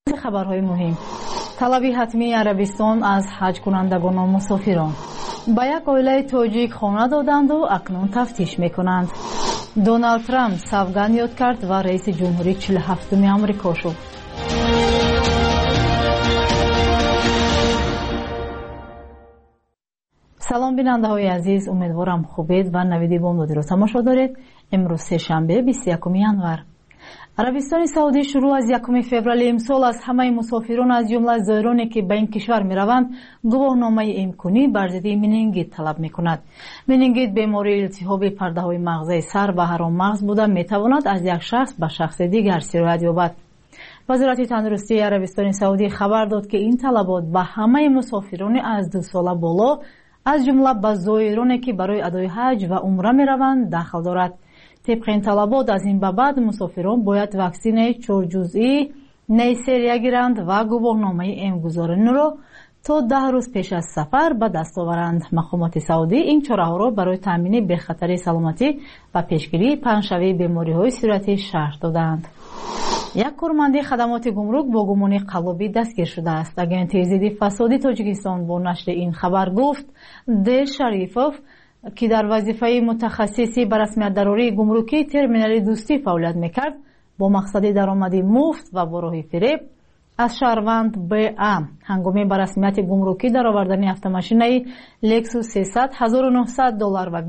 خبرهای مهم. طلب حتمی عربستان از حج کنندگان و مسافران. با یک عائله تاجیک خانه دادند و اکنون تفتیش میکنند. دونالد ترامپ سوگند یاد کرد و رئیس جمهوری 47 آمریکا شد. سلام بیننده های عزیز، امیدوارم خوبید و نویدی بامدادی رو تماشا دارید. امروز سه‌شنبه 21 ینور. عربستان سعودی شروع از 1 فوریه امسال از همه مسافران از جمله زائرانی که به این کشور میروند گواهنامه امکانی بر ضد منینگیت طلب میکند. منینگیت بیماری التهاب پرده های مغزی سر و حرام مغز بوده میتواند از یک شخص به شخص دیگر سرایت یابد. وزارت تندرستی عربستان سعودی خبر داد که این طلبات به همه مسافران از 2 سال بالا از جمله به زائرانی که برای ادای حج و عمره میروند داخل دارد. طبق این طلبات از این به بعد مسافران باید واکسین 4 جزئی نیسریا گیرند و گواهنامه امگذارانی را تا 10 روز پیش از سفر به دست آورند. مقامات سعودی این چاره‌ها را برای تامین بخطری سلامتی و پیشگیری پنه‌شوی بیماری‌های صورتی شرح دادند. یک کارمند خدمات گمرک با گمان قلابی دستگیر شده است. اگنت ضد فساد تاجیکستان با نشر این خبر گفت د شریفوف که در وظیفه متخصصی به رسمیت دراری گمرکی ترمینال دوستی فعالیت میکرد با مقصد درآمدی مفت و با راه فریب از شهروند BA هنگام به رسمیت گمرکی درآوردن автомاشین لکسوس 300 $1900 و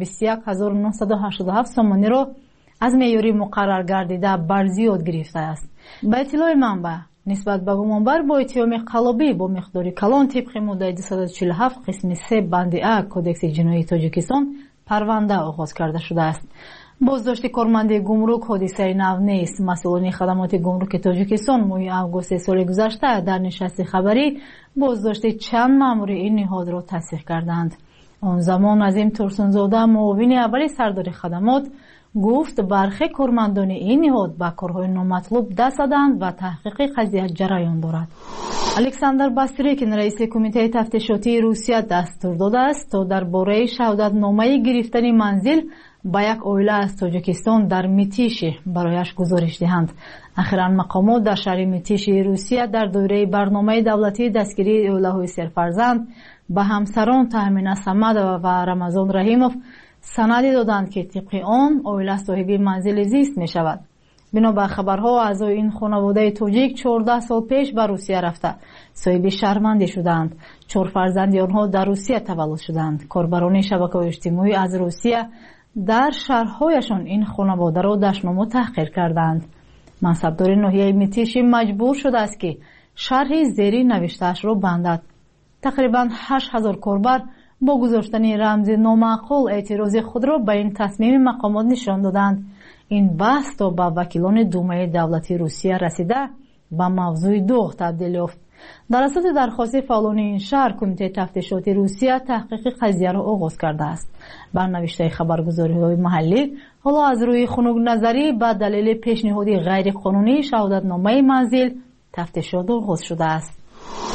21987 سومانی را از معیاری مقرر گردیده بر زیاد گرفته است. به اطلاع منبع نسبت به گمانبر با اتهام قلابی با مقداری کلان طبق ماده 247 قسم 3 بند ا کدکس جنایی تاجیکستان پرونده آغاز کرده شده است. بازداشت کارمند گمرک حادثه نو نیست. مسئولان خدمات گمرک تاجیکستان ماه آگوست سال گذشته در نشست خبری بازداشت چند مأمور این نهاد را تصدیق کردند. آن زمان عظیم ترسونزاده معاون اول سردار خدمات گفت برخی کارمندان این نهاد به کارهای نامطلوب دست دادند و تحقیق قضیه جریان دارد. الکساندر باستریکین رئیس کمیته تفتیشاتی روسیه دستور داده است تا درباره شهادتنامه گرفتن منزل با یک عائله از تاجیکستان در میتیش برایش گزارش دهند. اخیراً مقامات در شهر میتیش روسیه در دوره برنامه دولتی دستگیری عائله‌های سرفرزند به همسران تامین صمد و رمضان رحیموف سندی دادند که طبق آن عائله صاحب منزل زیست می شود. بنابر خبرها اعضای این خانواده تاجیک 14 سال پیش به روسیه رفته صاحب شهروندی شدند. 4 فرزند آنها در روسیه تولد شدند. کاربران شبکه‌های اجتماعی از روسیه در شهرهایشان این خانواده را دشنام تحقیر کردند. منصبدار ناحیه میتیشی مجبور شده است که شرح زیری نوشته‌اش را بندد. تقریباً 8000 کاربر با گذاشتن رمز نامعقول اعتراض خود را به این تصمیم مقامات نشان دادند. این بحث تا به وکیلان دومه دولتی روسیه رسیده به موضوع دوغ تبدیل یافت. در اساس درخواست فعالان این شهر کمیته تفتیشاتی روسیه تحقیق قضیه را آغاز کرده است. بر نوشته خبرگزاری‌های محلی حالا از روی خنک نظری به دلیل پیشنهاد غیر قانونی شهادتنامه منزل تفتیشات آغاز شده است.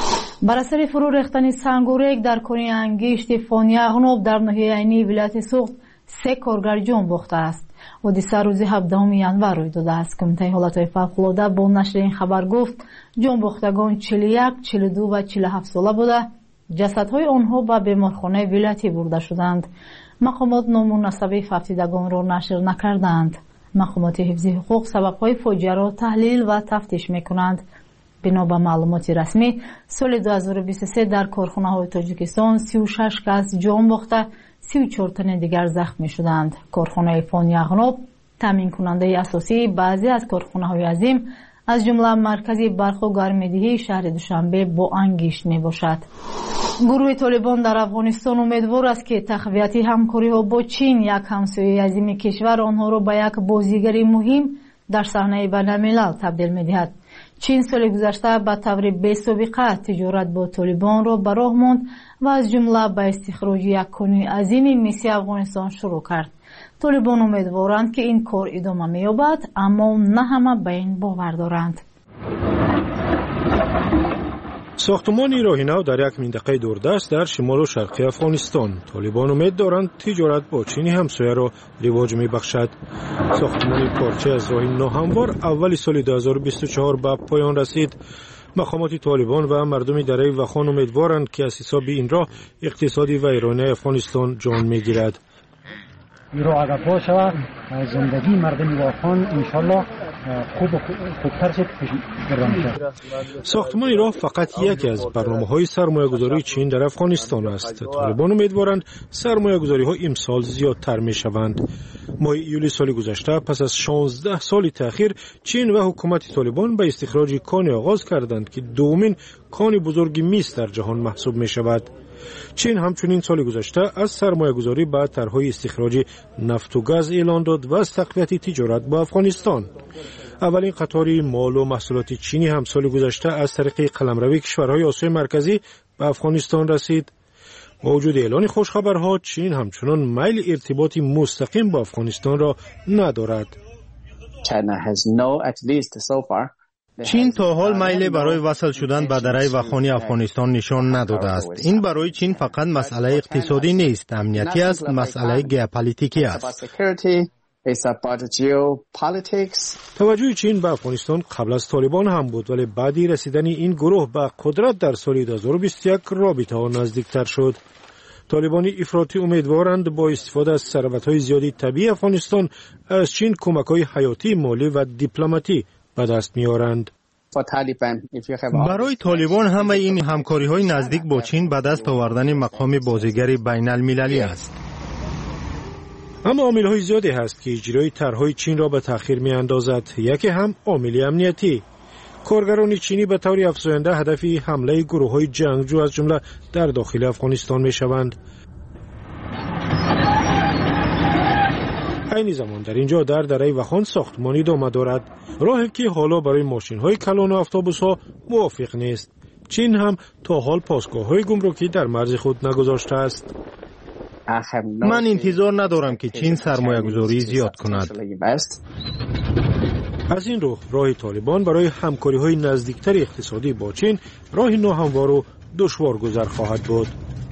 بر اثر فرو ریختن سنگ و ریگ در کنی انگشت فانیاغنوب در ناحیه عینی ولایت سوخت 3 کارگر جان باخته است. حادثه روز 17 ینور روی داده است. کمیته حالتهای فوق‌العاده با نشر این خبر گفت جان باختگان 41، 42 و 47 ساله بوده. جسدهای آنها به بیمارخانه ولایتی برده شدند. مقامات نام و نسب فقیدگان را نشر نکردند. مقامات حفظ حقوق سببهای فاجعه را تحلیل و تفتیش میکنند. بنا به معلومات رسمی سال 2023 در کارخانه‌های تاجیکستان 36 کس جان باخته 34 تن دیگر زخمی شدند. کارخانه فانیاغنوب تامین کننده اساسی بعضی از کارخانه‌های عظیم از جمله مرکزی برق و گرم‌دهی شهر دوشنبه با انگشت می باشد. گروه طالبان در افغانستان امیدوار است که تقویت همکاری‌ها با چین یک همسایه عظیم کشور آنها را به یک بازیگر مهم در صحنه بین‌الملل تبدیل می‌دهد. چین سال گذشته به طور بی‌سابقه تجارت با طالبان را به راه ماند و از جمله به استخراج یک کانون عظیم مس افغانستان شروع کرد. طالبان امیدوارند که این کار ادامه می‌یابد، اما نه همه به این باور دارند. ساختمان راهنو در یک منطقه دوردست در شمال و شرقی افغانستان. طالبان امید دارند تجارت با چین همسایه را رواج می‌بخشد. ساختمان پارچه از راه ناهموار اول سال 2024 به پایان رسید. مقامات طالبان و مردم دره وخان امیدوارند که از حساب این راه اقتصادی ویرانه افغانستان جان میگیرد. این راه اگر باز شود زندگی مردم وخان انشالله خوبتر شد برده میشه. ساختمان راه فقط یکی از برنامه‌های سرمایه‌گذاری چین در افغانستان است. طالبان امیدوارند سرمایه‌گذاری‌ها امسال زیادتر می‌شوند. ماه ایول سال گذشته پس از 16 سال تأخیر چین و حکومت طالبان به استخراج کان آغاز کردند که دومین کان بزرگ مس در جهان محسوب می‌شود. چین همچنین سال گذشته از سرمایه‌گذاری به طرح‌های استخراج نفت و گاز اعلان داد و از تقویت تجارت با افغانستان. اولین قطار مال و محصولات چینی هم سال گذشته از طریق قلمروی کشورهای آسیای مرکزی به افغانستان رسید. با وجود اعلان خوشخبرها چین همچنان میل ارتباطی مستقیم با افغانستان را ندارد. چین تا حال میل برای وصل شدن به دره وخانی افغانستان نشان نداده است. این برای چین فقط مسئله اقتصادی نیست، امنیتی است، مسئله ژئوپلیتیکی است. توجه چین به افغانستان قبل از طالبان هم بود، ولی بعد رسیدن این گروه به قدرت در سال 2021 رابطه ها نزدیکتر شد. طالبان افراطی امیدوارند با استفاده از ثروت‌های زیادی طبیعی افغانستان از چین کمک‌های حیاتی، مالی و دیپلماتی به دست می‌آورند. برای طالبان همه این همکاری‌های نزدیک با چین به دست آوردن مقام بازیگر بین‌المللی است. اما عامل‌های زیادی هست که اجرای طرح‌های چین را به تأخیر می‌اندازد. یکی هم عامل امنیتی. کارگران چینی به طور افزاینده هدف حمله گروه‌های جنگجو از جمله در داخل افغانستان می‌شوند. این زمان در اینجا در دره وخان ساختمانی ادامه دارد، راهی که حالا برای ماشین‌های کلان و اتوبوس‌ها موافق نیست. چین هم تا حال پاسگاه‌های گمرکی در مرز خود نگذاشته است. من انتظار ندارم که چین سرمایه‌گذاری زیاد کند. از این راه طالبان برای همکاری‌های نزدیکتر اقتصادی با چین راه ناهموار و دشوارگذر خواهد بود.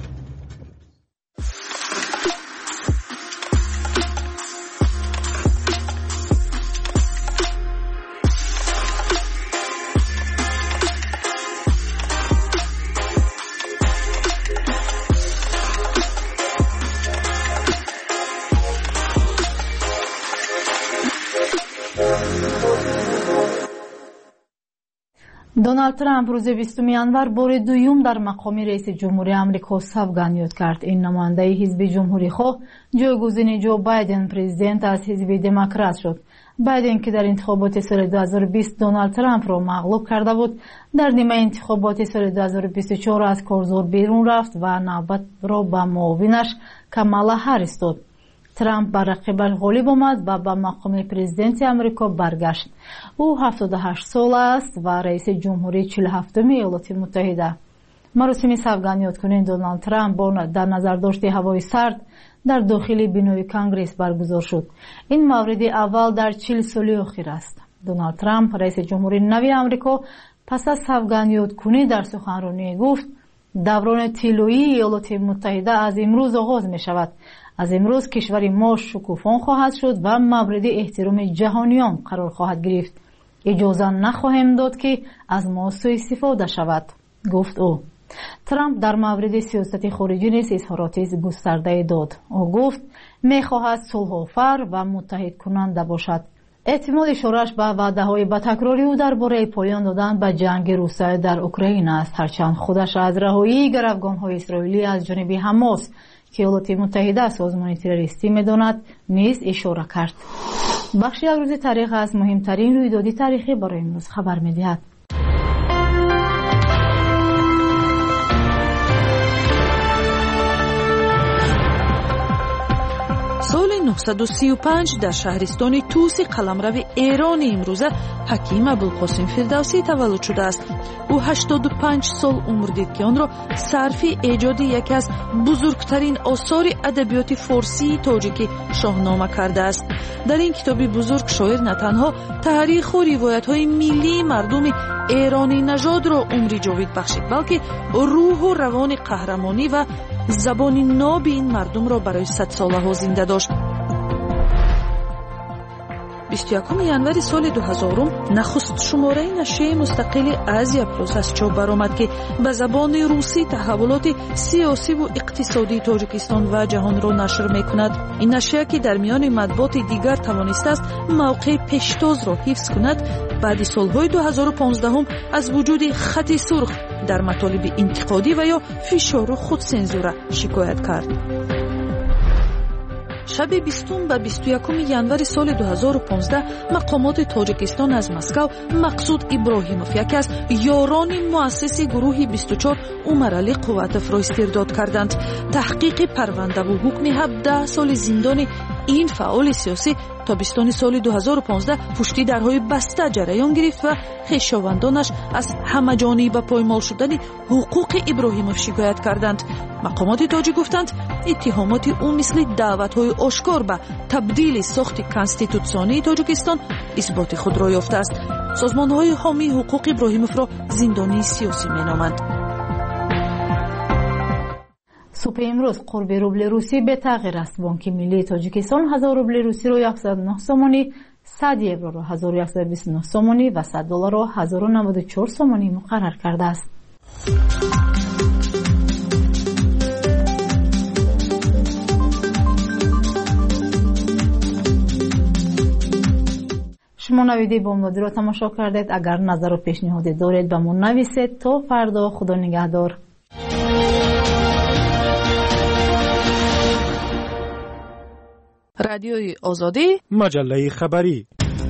دونالد ترامپ روز 20 январ بار دوم در مقام رئیس جمهوری آمریکا سوگند کرد. این نماینده حزب جمهوری خواه جایگزین جو بایدن پرزیدنت از حزب دموکرات شد. بایدن که در انتخابات سال 2020 دونالد ترامپ را مغلوب کرده بود، در نیمه انتخابات سال 2024 از کارزار بیرون رفت و نوبت را به معاونش کامالا هریس داد. ترامپ بر رقیبش غالب آمد و به مقام پرزیدنت آمریکا برگشت. او 78 سال است و رئیس جمهوری 47 ایالات متحده. مراسم سوگندی‌کنی دونالد ترامپ با در نظر داشته هوای سرد در داخل بینای کنگره برگزار شد. این مورد اول در 40 سال اخیر است. دونالد ترامپ رئیس جمهوری نو آمریکا پس از سوگندی‌کنی در سخنرانی گفت دوران طلایی ایالات متحده از امروز آغاز می شود. از امروز کشور ما شکوفان خواهد شد و مورد احترام جهانیان قرار خواهد گرفت. اجازه نخواهیم داد که از ما سوء استفاده شود، گفت او. ترامپ در مورد سیاست خارجی نیز اظهارات گسترده داد. او گفت می‌خواهد صلح‌آفر و متحد کننده باشد. احتمال اشاره‌اش به وعده‌های با تکراری او درباره پایان دادن به جنگ روسیه در اوکراین است، هرچند خودش از رهایی گروگان‌های اسرائیلی از جانب حماس که ایالات متحده سازمان تروریستی می‌داند نیز اشاره کرد. بخش یک روز تاریخ از مهمترین رویدادهای تاریخی برای امروز خبر می‌دهد. سال 935 در شهرستان توس قلمرو ایران امروزه حکیم ابوالقاسم فردوسی تولد شده است. او 85 سال عمر دید که آن را صرف ایجاد یکی از بزرگترین آثار ادبیات فارسی تاجیکی شاهنامه کرده است. در این کتاب بزرگ شاعر نه تنها تاریخ و روایت‌های ملی مردم ایرانی نژاد را عمری جاوید بخشید، بلکه روح و روان قهرمانی و زبان ناب این مردم را برای 100 ساله‌ها زنده داشت. 21 январи соли 2000 нахуст шумораи нашрияи мустақили Азия Плюс аз чоп баромад ки ба забони русӣ таҳаввулоти сиёсиву иқтисодии Тоҷикистон ва ҷаҳонро нашр мекунад. ин нашрия ки дар миёни матбуоти дигар тавонистааст мавқеи пештозро ҳифз кунад, баъди солҳои 2015 аз вуҷуди хати сурх дар матолиби интиқодӣ ва ё фишору худсензура шикоят кард. шаби 20 ба 21 январи соли 2015 мақомоти Тоҷикистон аз Москав Мақсуд Иброҳимов, яке аз ёрони муассиси гурӯҳи 24 Умарали Қувватовро истирдод карданд. таҳқиқи парвандаву ҳукми 17 соли зиндони ин фаъоли сиёсӣ тобистони соли 2015 пушти дарҳои баста ҷараён гирифт ва хешовандонаш аз ҳамаҷониба поймол шудани ҳуқуқи Иброҳимов шикоят карданд. мақомоти тоҷик гуфтанд, иттиҳомоти ӯ мисли даъватҳои ошкор ба табдили сохти конститутсионии Тоҷикистон исботи худро ёфтааст. созмонҳои ҳомии ҳуқуқи Иброҳимовро зиндонии сиёсӣ меноманд. субҳи имрӯз қурби рубли русӣ бетағйир аст. бонки миллии Тоҷикистон 1000 рубли русиро 109 сомонӣ, 100 евроро 1129 сомонӣ ва 100 долларро 1094 сомонӣ муқаррар кардааст. шумо навиди бомдодиро тамошо кардед. агар назару пешниҳоде доред ба мо нависед. то фардо, худо нигаҳдор. радиои озодӣ, маҷаллаи хабарӣ.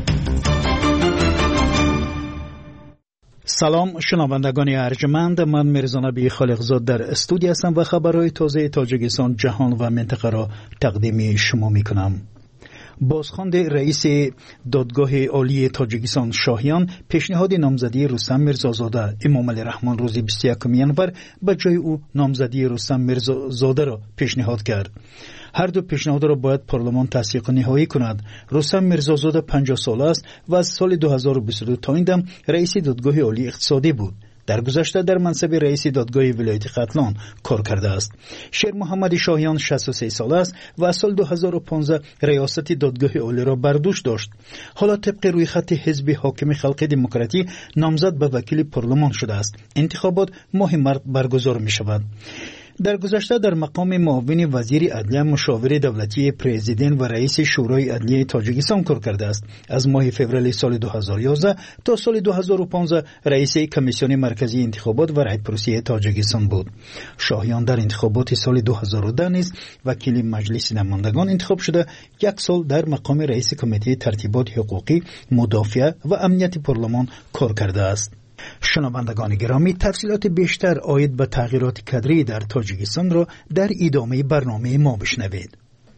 салом шунавандагони арҷманд, ман мирзонаби холиқзод дар студия ҳастам ва хабарҳои тозаи Тоҷикистон, ҷаҳон ва минтақаро тақдими шумо мекунам. бозхонди раиси додгоҳи олии Тоҷикистон Шоҳиён пешниҳоди номзадии Рустам Мирзозода Имомалӣ Раҳмон рӯзи 21 январ ба ҷои ӯ номзадии Рустам Мирзозодаро пешниҳод кард. ҳар ду пешниҳодро бояд парлумон тасдиқу ниҳоӣ кунад. Рустам Мирзозода 50 сола аст ва аз соли 2022 то ин дам раиси додгоҳи олии иқтисодӣ буд. дар гузашта дар мансаби раиси додгоҳи вилояти Қатлон кор кардааст. Шер Муҳаммади Шоҳиён 63 сола аст ва аз соли 2015 раёсати додгоҳи олиро бар дӯш дошт. ҳоло табқи рӯйхати ҳизби ҳокими халқи демократӣ номзад ба вакили парлумон шудааст. интихобот моҳи март баргузор мешавад. дар гузашта дар мақоми муовини вазири адлия, мушовири давлатии президент ва раиси шӯрои адлияи Тоҷикистон кор кардааст. аз моҳи феврали соли 2011 то соли 2015 раиси комиссиони марказии интихобот ва райпурсии Тоҷикистон буд. Шоҳиён дар интихоботи соли 2010 низ вакили маҷлиси намояндагон интихоб шуда, як сол дар мақоми раиси комитаи тартиботи ҳуқуқӣ, мудофиа ва амнияти парлумон кор кардааст. шунавандагони гиромӣ, тафсилоти бештар оид ба тағйироти кадрӣ дар Тоҷикистонро дар идомаи барномаи мо бишнавед.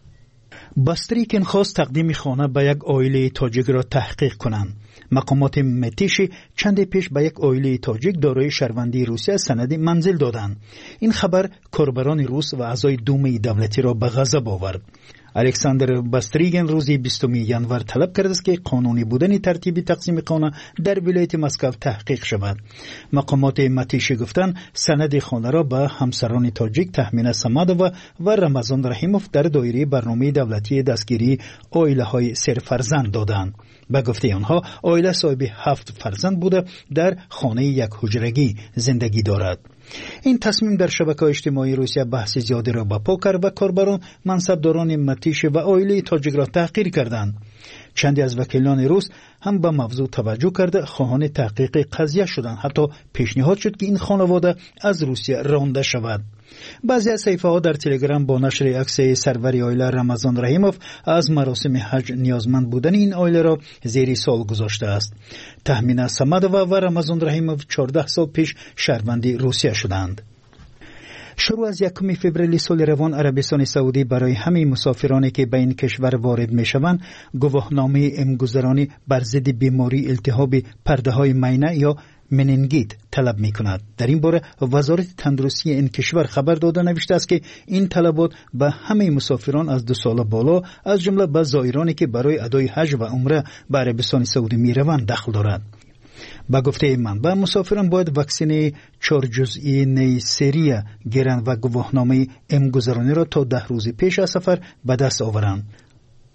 Бастрикин хост тақдими хона ба як оилаи тоҷикро таҳқиқ кунанд. мақомоти метиши чанде пеш ба як оилаи тоҷик дорои шаҳрвандии Русия санади манзил доданд. ин хабар корбарони рус ва аъзои думаи давлатиро ба ғазаб овард. Александр Бастригин рӯзи 20 январ талаб кардааст ки қонунӣ будани тартиби тақсими хона дар вилояти Москав таҳқиқ шавад. мақомоти матиши гуфтанд, санади хонаро ба ҳамсарони тоҷик Таҳмина Самадова ва Рамазон Раҳимов дар доираи барномаи давлатии дастгирии оилаҳои серфарзанд доданд. ба гуфтаи онҳо, оила соҳиби 7 фарзанд буда дар хонаи якҳуҷрагӣ зиндагӣ дорад. ин тасмим дар шабакаҳои иҷтимоии Русия баҳси зиёдеро барпо кард ва корбарон, мансабдорони матиши ва оилаи тоҷикро таҳқир карданд. чанде аз вакилони рус ҳам ба мавзӯъ таваҷҷӯҳ карда хоҳони таҳқиқи қазия шуданд. ҳатто пешниҳод шуд ки ин хонавода аз Русия ронда шавад. баъзе аз саҳифаҳо дар телеграм бо нашри аксияи сарвари оила Рамазон Раҳимов аз маросими ҳаҷ ниёзманд будани ин оиларо зери суол гузоштааст. Таҳмина Самадова ва Рамазон Раҳимов 14 сол пеш шаҳрванди Русия шуданд. шурӯъ аз 1 феврали соли равон Арабистони Саудӣ барои ҳамаи мусофироне ки ба ин кишвар ворид мешаванд гувоҳномаи имгузаронӣ бар зидди бемории илтиҳоби пардаҳои майна ё менингит талаб мекунад. дар ин бора вазорати тандурустии ин кишвар хабар дода навиштааст ки ин талабот ба ҳамаи мусофирон аз 2 сола боло, аз ҷумла ба зоироне ки барои адои ҳаҷ ва умра ба Арабистони Саудӣ мераванд дахл дорад. ба гуфтаи манбаъ, мусофирон бояд ваксинаи 4-ҷузъии Нейсерия гиранд ва гувоҳномаи имгузарониро то 10 рӯзи пеш аз сафар ба даст оваранд.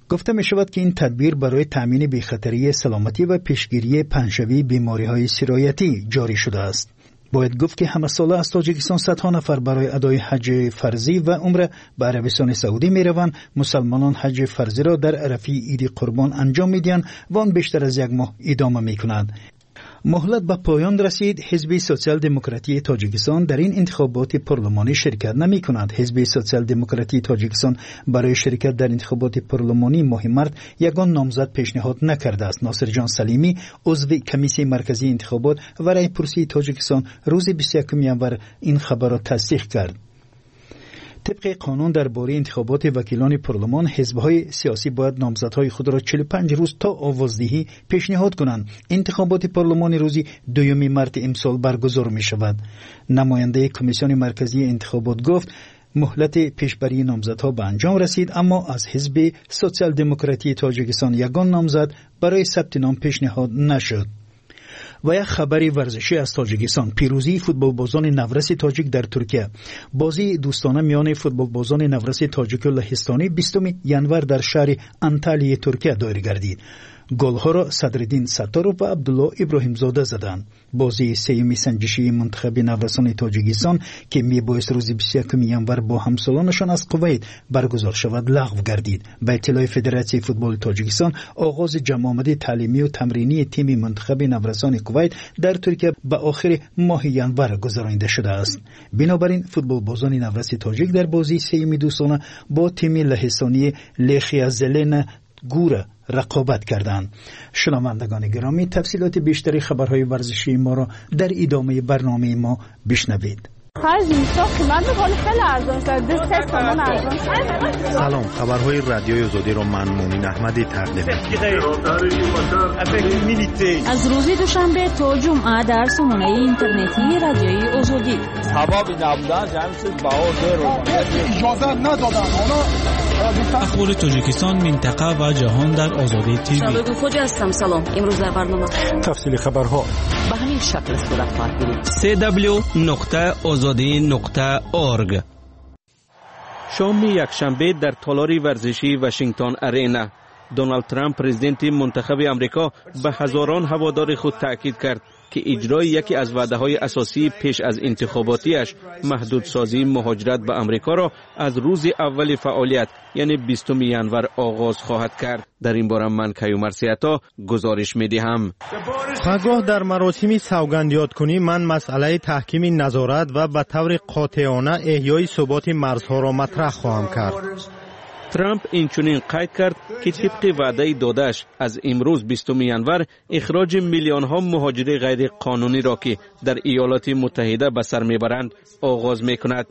گفته می شود که این تدبیر برای تامین بی‌خطری سلامتی و پیشگیری پنجشوی بیماری‌های سرایتی جاری شده است. باید گفت که همه ساله از تاجیکستان صدها نفر برای ادای حج فرضی و عمره به عربستان سعودی می روند. مسلمانان حج فرضی را در عرفه عید قربان انجام می دهند و آن بیشتر از یک ماه ادامه می کنند. مهلت به پایان رسید. حزب سوسیال دموکراتی تاجیکستان در این انتخابات پارلمانی شرکت نمی کند. حزب سوسیال دموکراتی تاجیکستان برای شرکت در انتخابات پارلمانی ماه مارس یگان نامزد پیشنهاد نکرده است. ناصر جان سلیمی عضو کمیسیون مرکزی انتخابات و رایپرسی تاجیکستان روز 21 ژانویه این خبر را تصدیق کرد. طبق قانون درباره انتخابات وکیلان پارلمان، حزب‌های سیاسی باید نامزدهای خود را 45 روز تا آوازدهی پیشنهاد کنند. انتخابات پارلمان روزی 2 مارس امسال برگزار می شود. نماینده کمیسیون مرکزی انتخابات گفت مهلت پیشبری نامزدها به انجام رسید، اما از حزب سوسیال دموکراتی تاجیکستان یگان نامزد برای ثبت نام پیشنهاد نشد. و یک خبری ورزشی از تاجیکستان. پیروزی فوتبالبازان نورس تاجیک در ترکیه. بازی دوستانه میان فوتبالبازان نورس تاجیک و لهستانی 20 ژانویه در شهر انتالیه ترکیه دایر گردید. گل‌ها را صدرالدین ستارov و عبدالله ابراهیم زاده زدند. بازی سیمی سنجشی منتخب نورسان تاجیکستان که میبایست روز 21 ژانویه با همسالانشان از کویت برگزار شود لغو گردید. به اطلاع فدراسیون فوتبال تاجیکستان، آغاز جمع آمد تعلیمی و تمرینی تیم منتخب نورسان کویت در ترکیه به آخر ماه ژانویه گذرانده شده است. بنابراین فوتبالبازان نورس تاجیک در بازی سیمی دوستانه با تیم لهستانی لخیا زلن گوره رقابت کردند. شنوندگان گرامی، تفصیلات بیشتری خبرهای ورزشی ما را در ادامه برنامه ما بشنوید. سلام، خبرهای رادیوی آزادی را من مومن احمدی تقدیم می‌کنم. از روز دوشنبه تا جمعه در سامانه اینترنتی رادیوی آزادی. اخبار تاجیکستان، منطقه و جهان در آزادی تیوی. شبکه خوج هستم. سلام. امروز در برنامه تفصیل خبرها به همین شکل صورت خواهد گرفت. www.azadi.org. شام یکشنبه در تالار ورزشی واشنگتن ارینا، دونالد ترامپ پرزیدنت منتخب امریکا به هزاران هوادار خود تاکید کرد که اجرای یکی از وعده‌های اساسی پیش از انتخاباتیش، محدودسازی مهاجرت به امریکا را از روز اول فعالیت یعنی 20 ژانویه آغاز خواهد کرد. در این باره من کیومر سیاتا گزارش می‌دهم. پگاه در مراسم سوگند یادکنی من مسئله تحکیم نظارت و به طور قاطعانه احیای ثبات مرزها را مطرح خواهم کرد. ترامپ اینچنین قید کرد که طبق وعده دادش از امروز 20 ژانویه اخراج میلیون ها مهاجر غیر قانونی را که در ایالات متحده به سر میبرند آغاز میکند.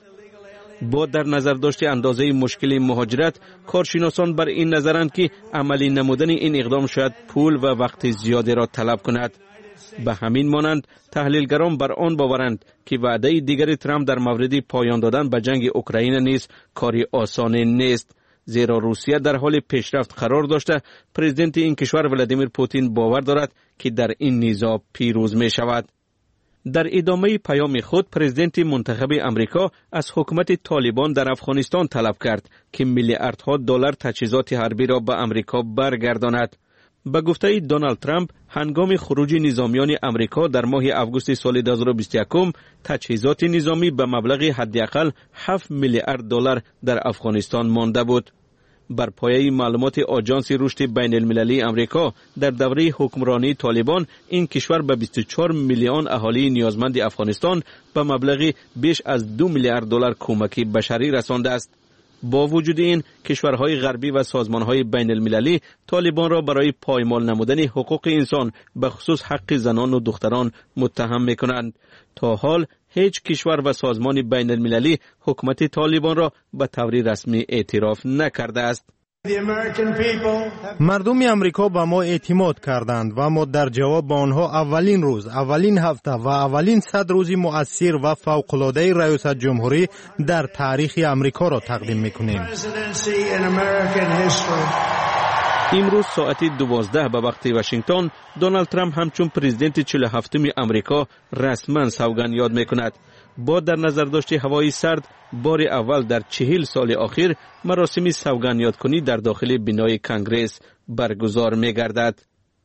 با در نظر داشت اندازه مشکل مهاجرت، کارشناسان بر این نظرند که عملی نمودن این اقدام شاید پول و وقت زیادی را طلب کند. به همین مانند تحلیلگران بر آن باورند که وعده دیگر ترامپ در مورد پایان دادن به جنگ اوکراین نیز کاری آسان نیست، زیرا روسیه در حال پیشرفت قرار داشته. پرزیدنت این کشور ولادیمیر پوتین باور دارد که در این نیزا پیروز می شود. در ادامه پیام خود، پرزیدنت منتخب امریکا از حکومت طالبان در افغانستان طلب کرد که میلیاردها دلار تجهیزات حربی را به امریکا برگرداند. به گفته دونالد ترامپ، هنگام خروج نظامیان امریکا در ماه آگوست سال 2021 تجهیزات نظامی به مبلغ حداقل 7 میلیارد دلار در افغانستان مانده بود. بر پایه معلومات آژانس رشد بین المللی امریکا، در دوره حکمرانی طالبان این کشور به 24 میلیون اهالی نیازمند افغانستان به مبلغ بیش از 2 میلیارد دلار کمک بشری رسانده است. با وجود این، کشورهای غربی و سازمانهای بین المللی طالبان را برای پایمال نمودن حقوق انسان به خصوص حق زنان و دختران متهم می‌کنند. تا حال هیچ کشور و سازمان بین المللی حکومت طالبان را به طور رسمی اعتراف نکرده است. مردم امریکا به ما اعتماد کردند و ما در جواب به آنها اولین روز، اولین هفته و اولین 100 روز مؤثر و فوق‌العاده ریاست جمهوری در تاریخ امریکا را تقدیم می‌کنیم. امروز ساعت 12 به وقت واشنگتن دونالد ترامپ همچون پرزیدنت 47 امریکا رسما سوگند یاد میکند. با در نظر داشت هوای سرد بار اول در 40 سال اخیر مراسم سوگند یادکنی در داخل بنای کنگره برگزار می‌گردد.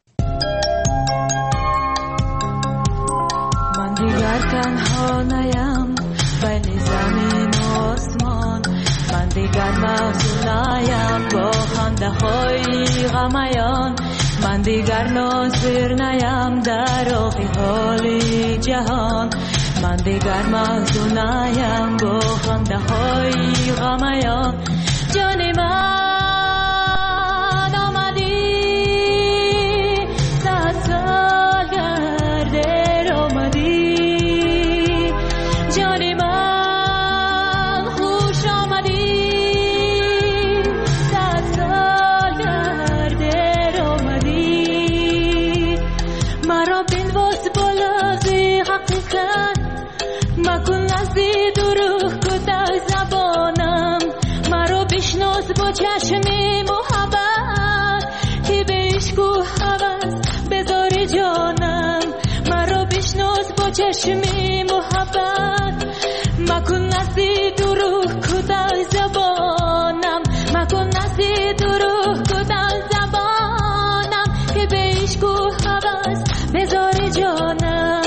من دیگر تنها نیم بین زمین و آسمان، من دیگر محزون نیم با خنده های غمیان، من دیگر ناظر نیم در آخی حالی جهان، من دیگر محزون نیم با خنده های غمیان. جان من آمدی صد سال گرده آمدی، جان من خوش آمدی صد سال گرده آمدی. مرا بنواز بالازی حقیقت مکن نزدی دروغ کده زبانم، مرا بشناس با چشمی محبت که به عشق و هوس بذار جانم، مرا بشناس با چشمی محبت مکن نزدی دروغ کده زبانم، مکن نزدی دروغ کده زبانم که به عشق و هوس بذار جانم.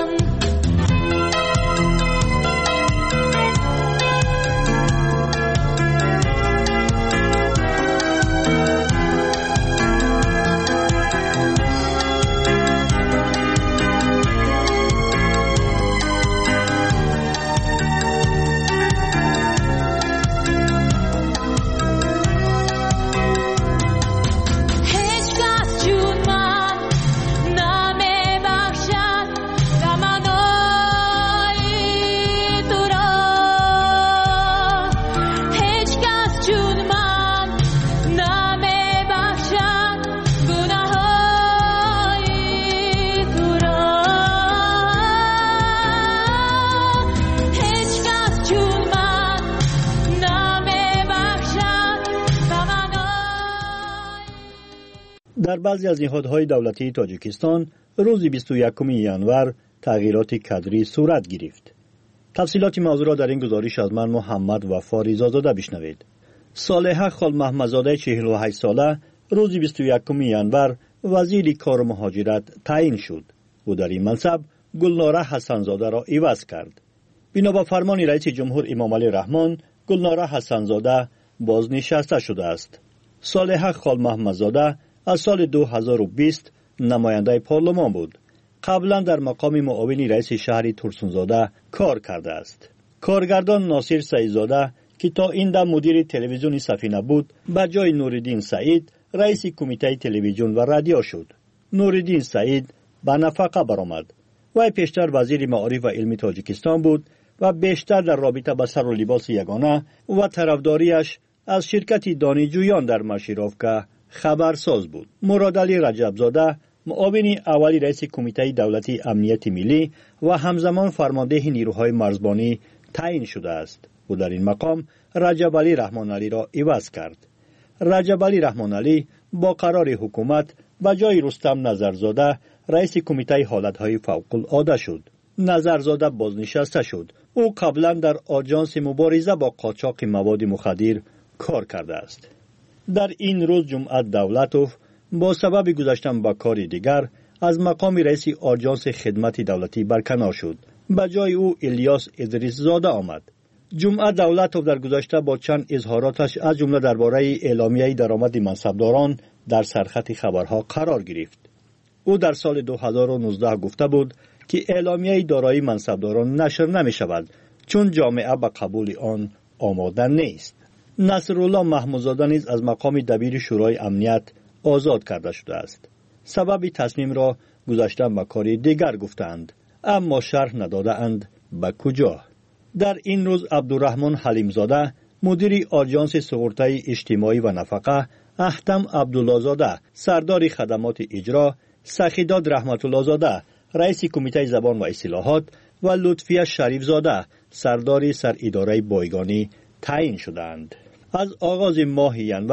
در بعضی از نهادهای دولتی تاجیکستان روز 21 ژانویه تغییرات کادری صورت گرفت. تفصیلات موضوع را در این گزارش از من محمد وفا رضازاده بشنوید. صالحه خال محمدزاده 48 ساله روز 21 ژانویه وزیر کار و مهاجرت تعیین شد و در این منصب گلناره حسنزاده را عوض کرد. بنا به فرمان رئیس جمهور امام علی رحمان، گلناره حسنزاده بازنشسته شده است. صالحه خال محمدزاده از سال 2020 نماینده پارلمان بود. قبلا در مقام معاون رئیس شهر ترسونزاده کار کرده است. کارگردان ناصر سعیدزاده که تا این دم مدیر تلویزیون سفینه بود، به جای نوردین سعید رئیس کمیته تلویزیون و رادیو شد. نوردین سعید به نفقه برآمد. وی پیشتر وزیر معارف و علم تاجیکستان بود و بیشتر در رابطه با سر و لباس یگانه و طرفداریش از شرکت دانشجویان در مشیروفکا خبرساز بود. مرادعلی رجبزاده معاون اولی رئیس کمیته دولتی امنیت ملی و همزمان فرمانده نیروهای مرزبانی تعیین شده است و در این مقام رجبعلی رحمانعلی را عوض کرد. رجبعلی رحمانعلی با قرار حکومت به جای رستم نظرزاده رئیس کمیته حالتهای فوق العاده شد. نظرزاده بازنشسته شد. او قبلا در آژانس مبارزه با قاچاق مواد مخدر کار کرده است. در این روز جمعه دولتوف با سبب گذاشتن به کار دیگر از مقام رئیس آژانس خدمت دولتی برکنار شد. به جای او الیاس ادریس زاده آمد. جمعه دولتوف در گذشته با چند اظهاراتش از جمله درباره اعلامیه درآمد منصبداران در سرخط خبرها قرار گرفت. او در سال 2019 گفته بود که اعلامیه دارایی منصبداران نشر نمی شود چون جامعه به قبول آن آماده نیست. نصرالله محمودزاده نیز از مقام دبیر شورای امنیت آزاد کرده شده است. سبب تصمیم را گذاشتن به کار دیگر گفتند، اما شرح ندادند به کجا. در این روز عبدالرحمن حلیمزاده مدیر آژانس سئورته اجتماعی و نفقه، احتم عبداللهزاده سردار خدمات اجرا، سخیداد رحمت الله زاده رئیس کمیته زبان و اصلاحات و لطفیه شریف زاده سردار سر اداره بایگانی تعیین شدند. از آغاز ماه ژانویه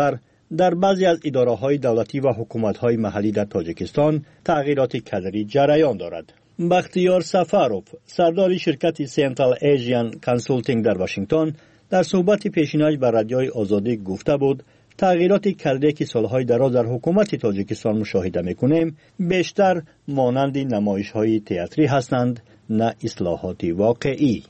در بعضی از اداره‌های دولتی و حکومت‌های محلی در تاجیکستان تغییرات کادری جریان دارد. بختیار سفاروف، سردار شرکت سنترال ایژین کانسالتینگ در واشنگتن، در صحبت پیشینش بر رادیوی آزادی گفته بود تغییرات کادری که سالهای دراز در حکومت تاجیکستان مشاهده می‌کنیم بیشتر مانند نمایش‌های تئاتری هستند نه اصلاحات واقعی.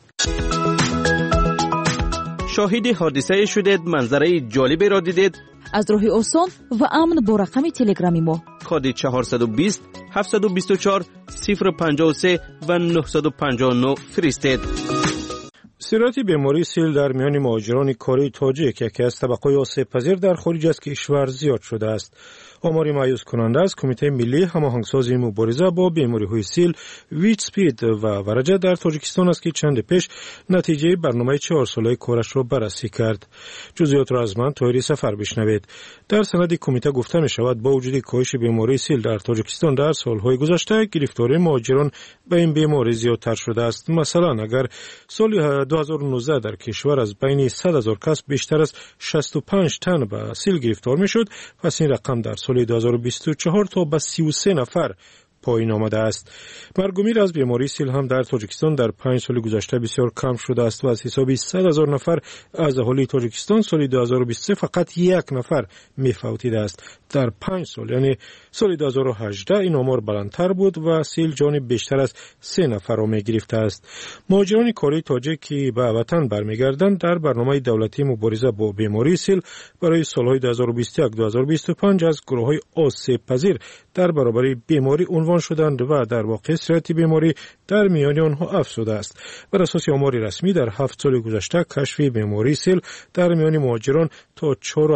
شاهد حادثه شدید، منظره جالبی را دیدید؟ از راه آسان و امن با رقم تلگرامی ما کد 420 724 053 و 959 فرستید. سرایت بیماری سیل در میان مهاجران کاری تاجیک یکی از طبقه آسیب پذیر در خارج از کشور زیاد شده است. آماری مایوس کننده از کمیته ملی هماهنگسازی مبارزه با بیماری‌های سیل ویچسپید و ورجه در تاجیکستان است که چند پیش نتیجه برنامه 4 ساله کارش را بررسی کرد. جزئیات را از من طاهری سفر بشنوید. در سند کمیته گفته می شود با وجود کاهش بیماری سیل در تاجیکستان در سالهای گذشته گرفتاری مهاجران به این بیماری زیادتر شده است. مثلا اگر سال 2019 در کشور از بین 100,000 کس بیشتر از 65 تن به سیل گرفتار می شد، پس این رقم در سال 2024 تا به 33 نفر پایین آمده است. مرگ از بیماری سیل هم در تاجیکستان در 5 سال گذشته بسیار کم شده است و از حساب 100,000 نفر از اهالی تاجیکستان سال 2023 فقط 1 نفر می‌فوتیده است. در 5 سال یعنی سال 2018 این آمار بلندتر بود و سیل جان بیشتر از 3 نفر را می‌گرفته است. مهاجران کاری تاجیک که به وطن برمیگردند در برنامه دولتی مبارزه با بیماری سیل برای سال‌های 2021-2025 از گروه‌های آسیب پذیر در برابر بیماری عنوان شدند و در واقع سرایت بیماری در میان آنها افزوده است. بر اساس آمار رسمی در 7 سال گذشته کشف بیماری سیل در میان مهاجران تا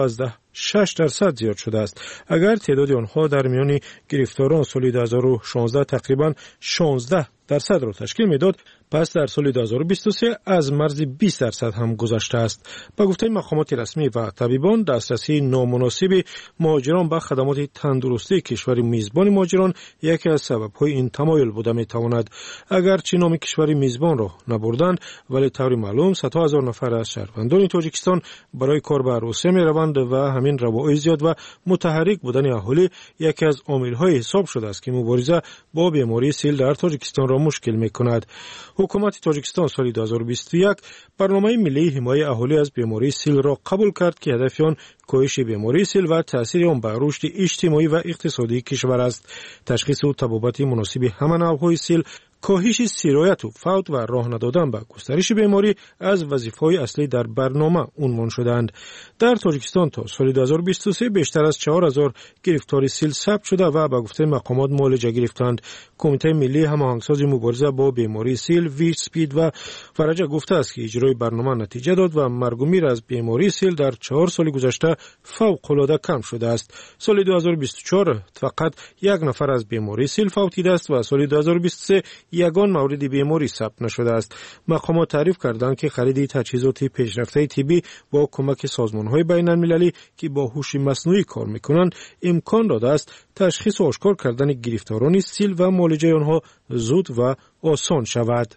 4.6% زیاد شده است. اگر تعداد آنها در میان گرفتاران سال 2016 تقریبا 16% را تشکیل میداد، پس در سال 2023 از مرز 20% هم گذشته است. با گفته مقامات رسمی و طبیبان دسترسی نامناسب مهاجران به خدمات تندرستی کشور میزبان مهاجران یکی از سبب‌های این تمایل بوده میتواند. اگرچه نام کشور میزبان را نبردند ولی طور معلوم صدها هزار نفر از شهروندان تاجیکستان برای کار به روسیه میروند و همین روابط زیاد و متحرک بودن اهالی یکی از عامل‌های حساب شده است که مبارزه با بیماری سیل در تاجیکستان را مشکل میکند. حکومت تاجیکستان سال 2021 برنامه ملی حمایت اهالی از بیماری سیل را قبول کرد که هدف آن کاهش بیماری سیل و تأثیر آن بر رشد اجتماعی و اقتصادی کشور است. تشخیص و تبابت مناسب همه نوع‌های سیل، کاهش سرایت و فوت و راه ندادن به گسترش بیماری از وظیفه‌های اصلی در برنامه عنوان شدند. در تاجیکستان تا سال 2023 بیشتر از 4,000 گرفتاری سیل ثبت شده و به گفته مقامات معالجه گرفتند. کمیته ملی هماهنگسازی مبارزه با بیماری سیل ویچسپید و فرجه گفته است که اجرای برنامه نتیجه داد و مرگ و میر از بیماری سیل در 4 سال گذشته فوق‌العاده کم شده است. سال 2024 فقط 1 نفر از بیماری سیل فوتیده است و سال 2023 یگان مورد بیماری ثبت نشده است. مقامات تعریف کردند که خرید تجهیزات پیشرفته طبی با کمک سازمان‌های بین‌المللی که با هوش مصنوعی کار می‌کنند امکان داده است تشخیص و آشکار کردن گرفتاران سیل و معالجه آنها زود و آسان شود.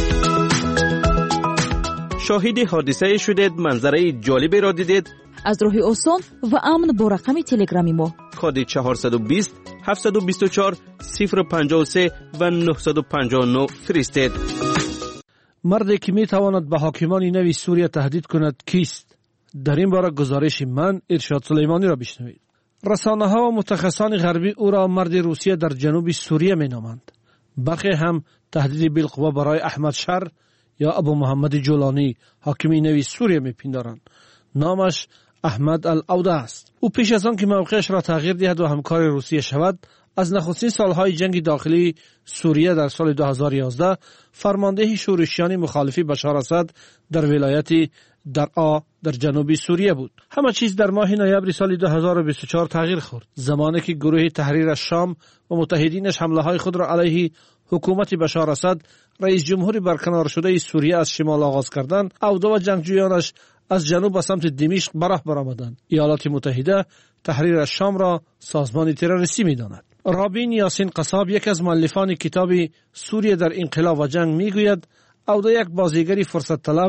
شاهد حادثه شدید، منظره جالبی را دیدید؟ از راه آسان و امن با رقم تلگرامی ما کد 420 724 053 و 959 فرستید. مردی که می تواند به حاکمان نوی سوریه تهدید کند کیست؟ در این باره گزارش من ارشاد سلیمانی را بشنوید. رسانه ها و متخصصان غربی او را مرد روسیه در جنوب سوریه می نامند. برخی هم تهدید بالقوا برای احمد شر یا ابو محمد جولانی حاکم نوی سوریه می پندارند. نامش احمد الاوده است. او پیش از آن که موقعش را تغییر دهد و همکار روسیه شود، از نخستین سالهای جنگ داخلی سوریه در سال 2011 فرمانده شورشیان مخالفی بشار اسد در ولایت درعا در جنوب سوریه بود. همه چیز در ماه نوامبر سال 2024 تغییر خورد، زمانی که گروه تحریر شام و متحدینش حمله های خود را علیه حکومت بشار اسد، رئیس جمهور برکنار شده سوریه از شمال آغاز کردند. اوده و جنگجویانش از جنوب به سمت دمشق به راه برآمدند. ایالات متحده تحریر شام را سازمان تروریستی می‌داند. رابین یاسین قصاب، یک از مؤلفان کتاب سوریه در انقلاب و جنگ، میگوید اوده یک بازیگری فرصت طلب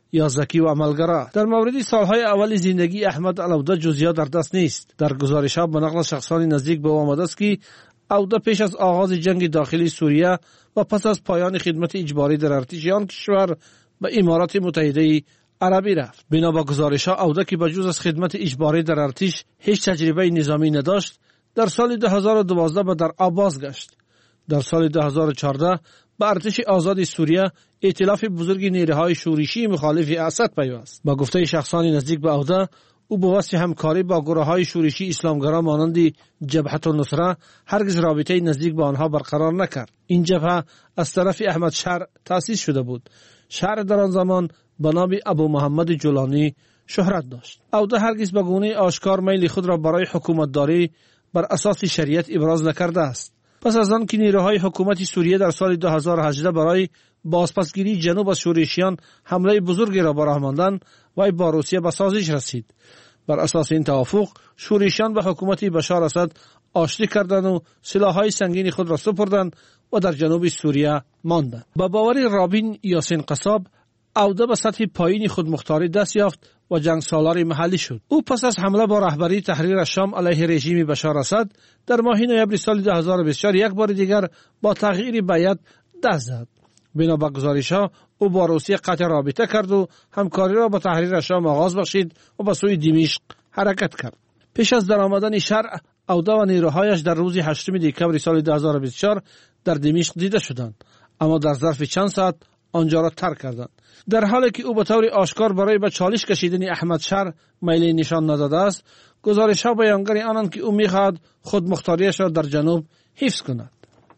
یا ذکی و عملگرا. در مورد سالهای اول زندگی احمد العوده جزئیات در دست نیست. در گزارش‌ها به نقل شخصان نزدیک به او آمده است که عوده پیش از آغاز جنگ داخلی سوریه و پس از پایان خدمت اجباری در ارتش آن کشور به امارات متحده عربی رفت. بنا به گزارش‌ها عوده که بجز از خدمت اجباری در ارتش هیچ تجربه نظامی نداشت، در سال 2012 به در آباز گشت. در سال 2014 به ارتش آزاد سوریه ائتلاف بزرگ نیروهای شورشی مخالف اسد پیوست. با گفته شخصان نزدیک به عوده، او به واسطه همکاری با گروه‌های شورشی اسلامگرا مانند جبهه النصره هرگز رابطه نزدیک با آنها برقرار نکرد. این جبهه از طرف احمد شهر تأسیس شده بود. شهر در آن زمان به نام ابو محمد جولانی شهرت داشت. عوده هرگز به گونه آشکار میل خود را برای حکومتداری بر اساس شریعت ابراز نکرده است. پس از آن که نیروهای حکومت سوریه در سال 2018 برای بازپسگیری جنوب از شورشیان حمله بزرگی را براه ماندند، وی با روسیه به سازش رسید. بر اساس این توافق شورشیان به حکومت بشار اسد آشتی کردند و سلاح‌های سنگین خود را سپردند و در جنوب سوریه ماندند. با باور رابین یاسین قصاب، عوده به سطح پایین خودمختاری دست یافت و جنگ سالار محلی شد. او پس از حمله با رهبری تحریر شام علیه رژیم بشار اسد در ماه نوامبر سال 2024 یک بار دیگر با تغییر بیعت دست زد. بنا به گزارش‌ها او با روسیه قطع رابطه کرد و همکاری را با تحریر شام آغاز بخشید و به سوی دمشق حرکت کرد. پیش از درآمدن شرع، عوده و نیروهایش در روز 8 دکمبر سال 2024 در دمشق دیده شدند، اما در ظرف چند ساعت آنجا را ترک کردند. در حالی که او به طور آشکار برای به چالش کشیدن احمد شهر میل نشان نداده است، گزارش‌ها بیانگر آنند که او می‌خواهد خودمختاریش را در جنوب حفظ کند.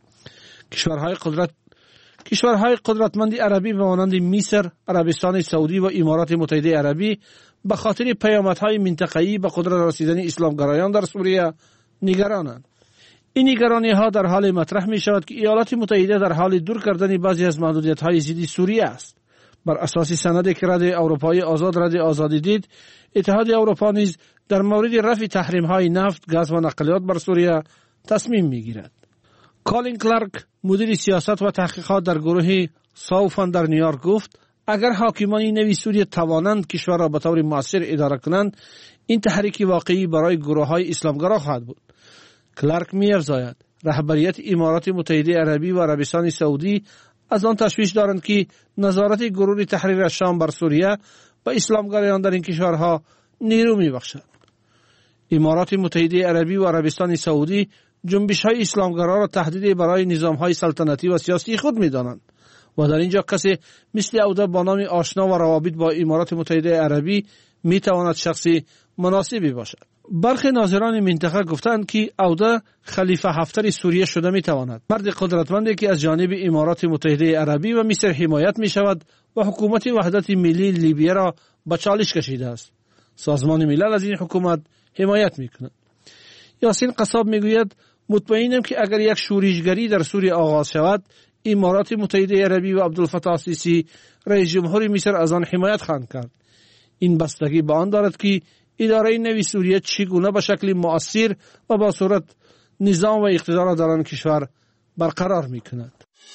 کشورهای قدرتمند عربی مانند مصر، عربستان سعودی و امارات متحده عربی به خاطر پیامدهای منطقه‌ای به قدرت رسیدن اسلامگرایان در سوریه نگرانند. این نگرانی‌ها در حال مطرح می‌شود که ایالات متحده در حال دور کردن بعضی از محدودیت‌های ضد سوریه است. بر اساس سندی که رد اروپایی آزادی دید، اتحاد اروپا نیز در مورد رفع تحریم‌های نفت، گاز و نقلیات بر سوریه تصمیم می‌گیرد. کالین کلارک، مدیر سیاست و تحقیقات در گروه ساوفان در نیویورک گفت: اگر حاکمان نوی سوریه توانند کشور را به طور مؤثر اداره کنند، این تحریک واقعی برای گروه‌های اسلامگرا خواهد بود. کلارک می‌افزاید رهبریت امارات متحده عربی و عربستان سعودی از آن تشویش دارند که نظارت گروه تحریر شام بر سوریه و اسلامگرایان در این کشورها نیرو می‌بخشد. امارات متحده عربی و عربستان سعودی جنبش‌های اسلامگرا را تهدیدی برای نظام‌های سلطنتی و سیاسی خود می‌دانند و در اینجا کسی مثل عوده با نام آشنا و روابط با امارات متحده عربی می‌تواند شخصی مناسبی باشد. برخی ناظران منطقه گفتند که عوده خلیفه هفتر سوریه شده می‌تواند. مرد قدرتمندی که از جانب امارات متحده عربی و مصر حمایت می‌شود و حکومت وحدت ملی لیبیه را به چالش کشیده است. سازمان ملل از این حکومت حمایت می‌کند. یاسین قصاب می‌گوید: مطمئنم که اگر یک شورشگری در سوریه آغاز شود، امارات متحده عربی و عبدالفتاح السیسی رئیس جمهور مصر از آن حمایت خواهند کرد. این بستگی به آن دارد که اداره نوی سوریه چگونه به شکل مؤثر و با صورت نظام و اقتدار را در آن کشور برقرار می‌کند.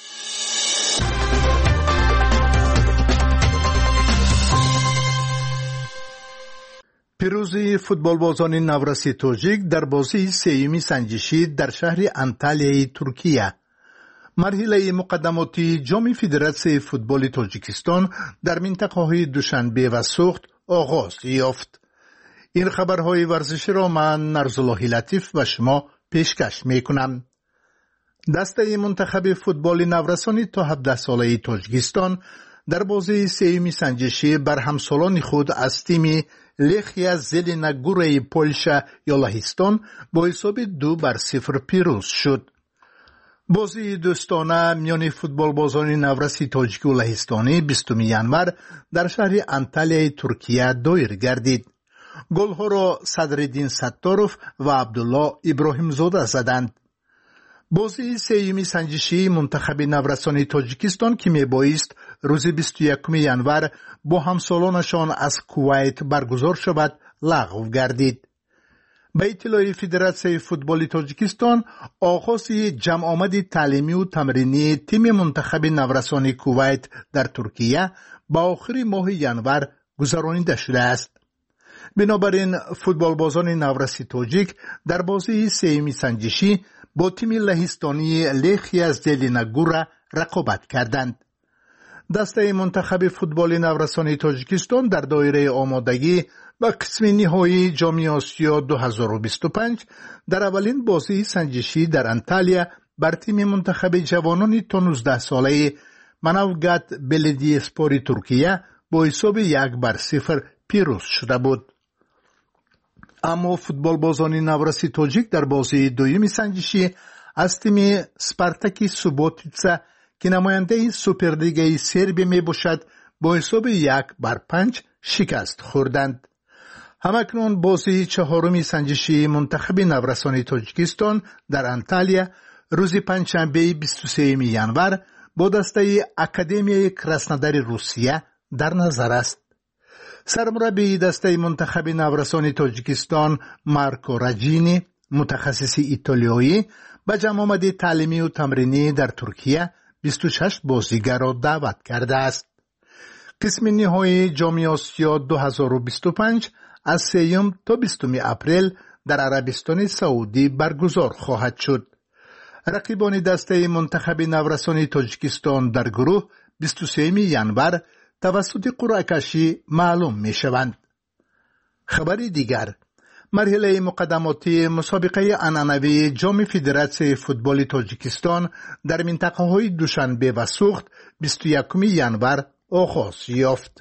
پیروزی فوتبالبازان نورسی تاجیک در بازی سیمی سنجشی در شهر انتالیای ترکیه. مرحله مقدماتی جام فدراسیون فوتبال تاجیکستان در منطقه‌های دوشنبه و سوخت آغاز یافت. این خبرهای ورزشی را من نرزالله لطیف و شما پیشکش میکنم. دسته منتخب فوتبال نورسانی تا 17 ساله تاجیکستان در بازی سیمی سنجشی بر همسالان خود از تیم لخیا زلینگوره پولشا یا لهستان با حساب 2-0 پیروز شد. بازی دوستانه میان فوتبال بازان نورسی تاجیک و لهستانی 20 ینور در شهر انتالیای ترکیه دایر گردید. گل‌ها را صدرالدین ستاروف و عبدالله ابراهیم زاده زدند. بازی سیمی سنجشی منتخب نورسانی تاجیکستان که میبایست روز 21 ینور با همسالانشان از کویت برگزار شود لغو گردید. به اطلاع فدراسیون فوتبال تاجیکستان، آغاز جمع آمد تعلیمی و تمرینی تیم منتخب نورسان کویت در ترکیه با آخر ماه ژانویه گذرانیده شده است. بنابراین فوتبال بازان نورسی تاجیک در بازی سه‌می سنجشی با تیم لهستانی لخی از زلینگور رقابت کردند. دسته منتخب فوتبال نورسان تاجیکستان در دایره آمادگی و قسم نهایی جام آسیا 2025 در اولین بازی سنجشی در انتالیا بر تیم منتخب جوانان تا 19 ساله منوگات بلدیسپور ترکیه با حساب 1-0 پیروز شده بود. اما فوتبال بازان نورسی تاجیک در بازی دوم سنجشی از تیم سپارتاک سوبوتیتسا که نماینده سوپرلیگ سربی می باشد با حساب 1-5 شکست خوردند. همکنون بازی چهارم سنجشی منتخب نورسان تاجیکستان در انتالیا روز پنجشنبه 23 ژانویه با دسته اکادمیای کراسنودار روسیه در نظر است. سرمربی دسته منتخب نورسان تاجیکستان مارکو راجینی متخصص ایتالیایی به جمع آمد تعلیمی و تمرینی در ترکیه 26 بازیگر را دعوت کرده است. قسم نهایی جام آسیا 2025 از 3 تا 20 اپریل در عربستان سعودی برگزار خواهد شد. رقیبان دسته منتخب نورسان تاجیکستان در گروه 23 ژانویه توسط قرعه کشی معلوم می شوند. خبر دیگر، مرحله مقدماتی مسابقه عنعنوی جام فدراسیون فوتبال تاجیکستان در منطقه های دوشنبه و سوخت 21 ژانویه آغاز یافت.